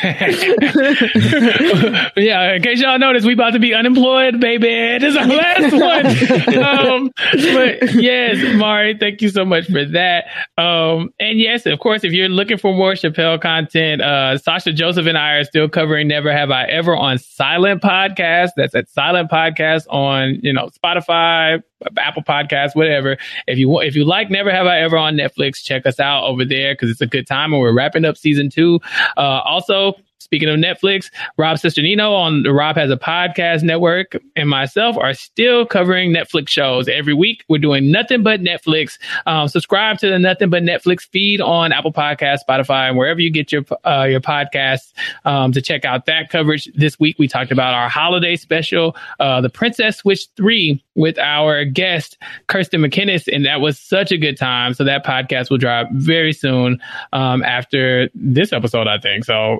Yeah, in case y'all notice, we about to be unemployed, baby. This is our last one. Um, but yes, Mari, thank you so much for that. Um, and yes, of course, if you're looking for more Chappelle content, uh, Sasha Joseph and I are still covering Never Have I Ever on Silent Podcast. That's at Silent Podcast on, you know, Spotify, Apple Podcasts, whatever. If you want, if you like Never Have I Ever on Netflix, check us out over there because it's a good time and we're wrapping up season two. Uh, also, speaking of Netflix, Rob Cesternino on the Rob Has a Podcast Network and myself are still covering Netflix shows. Every week, we're doing nothing but Netflix. Um, subscribe to the Nothing But Netflix feed on Apple Podcasts, Spotify, and wherever you get your uh, your podcasts um, to check out that coverage. This week, we talked about our holiday special, uh, The Princess Switch three, with our guest, Kirsten McInnes, and that was such a good time. So that podcast will drop very soon um, after this episode, I think. So you'll hear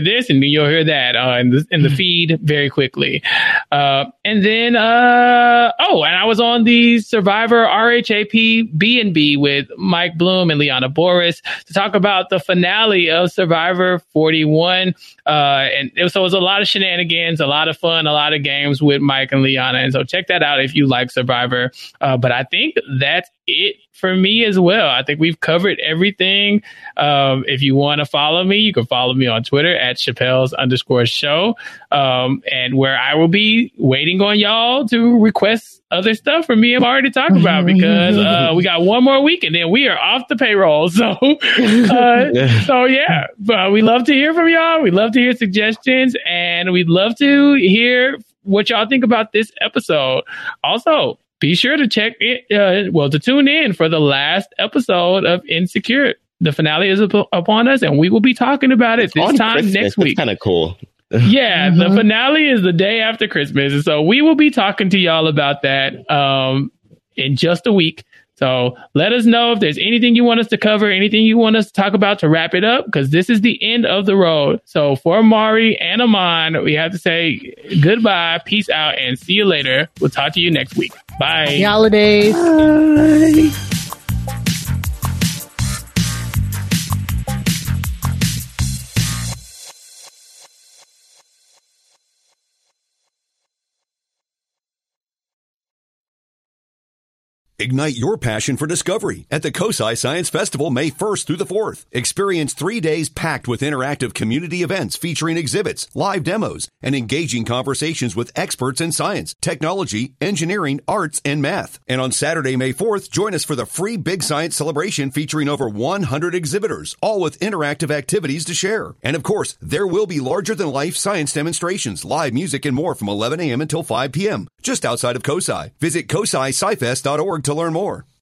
hear this and then you'll hear that uh, in the in the feed very quickly. Uh, and then, uh, oh, and I was on the Survivor R H A P B and B with Mike Bloom and Liana Boris to talk about the finale of Survivor forty-one. Uh, and it was, so it was a lot of shenanigans, a lot of fun, a lot of games with Mike and Liana. And so check that out if you like Survivor. Uh, but I think that's it for me as well. I think we've covered everything. Um, if you want to follow me, you can follow me on Twitter at Chappelle's underscore show. Um, and where I will be waiting on y'all to request other stuff for me and Mari to talk about, because uh, we got one more week and then we are off the payroll. So, uh, so yeah, but we love to hear from y'all. We love to hear suggestions, and we'd love to hear what y'all think about this episode. Also, be sure to check it, uh, well, to tune in for the last episode of Insecure. The finale is up- upon us, and we will be talking about it it's this time Christmas. next week. That's kind of cool. Yeah, Mm-hmm. the finale is the day after Christmas. And so we will be talking to y'all about that um, in just a week. So let us know if there's anything you want us to cover, anything you want us to talk about to wrap it up, because this is the end of the road. So for Mari and Aman, we have to say goodbye, peace out, and see you later. We'll talk to you next week. Bye. Happy holidays. Bye. Ignite your passion for discovery at the COSI Science Festival May first through the fourth. Experience three days packed with interactive community events featuring exhibits, live demos, and engaging conversations with experts in science, technology, engineering, arts, and math. And on Saturday, May fourth, join us for the free Big Science celebration featuring over one hundred exhibitors, all with interactive activities to share. And of course, there will be larger-than-life science demonstrations, live music, and more from eleven a.m. until five p.m. just outside of COSI. Visit cosi sci fest dot org to learn more.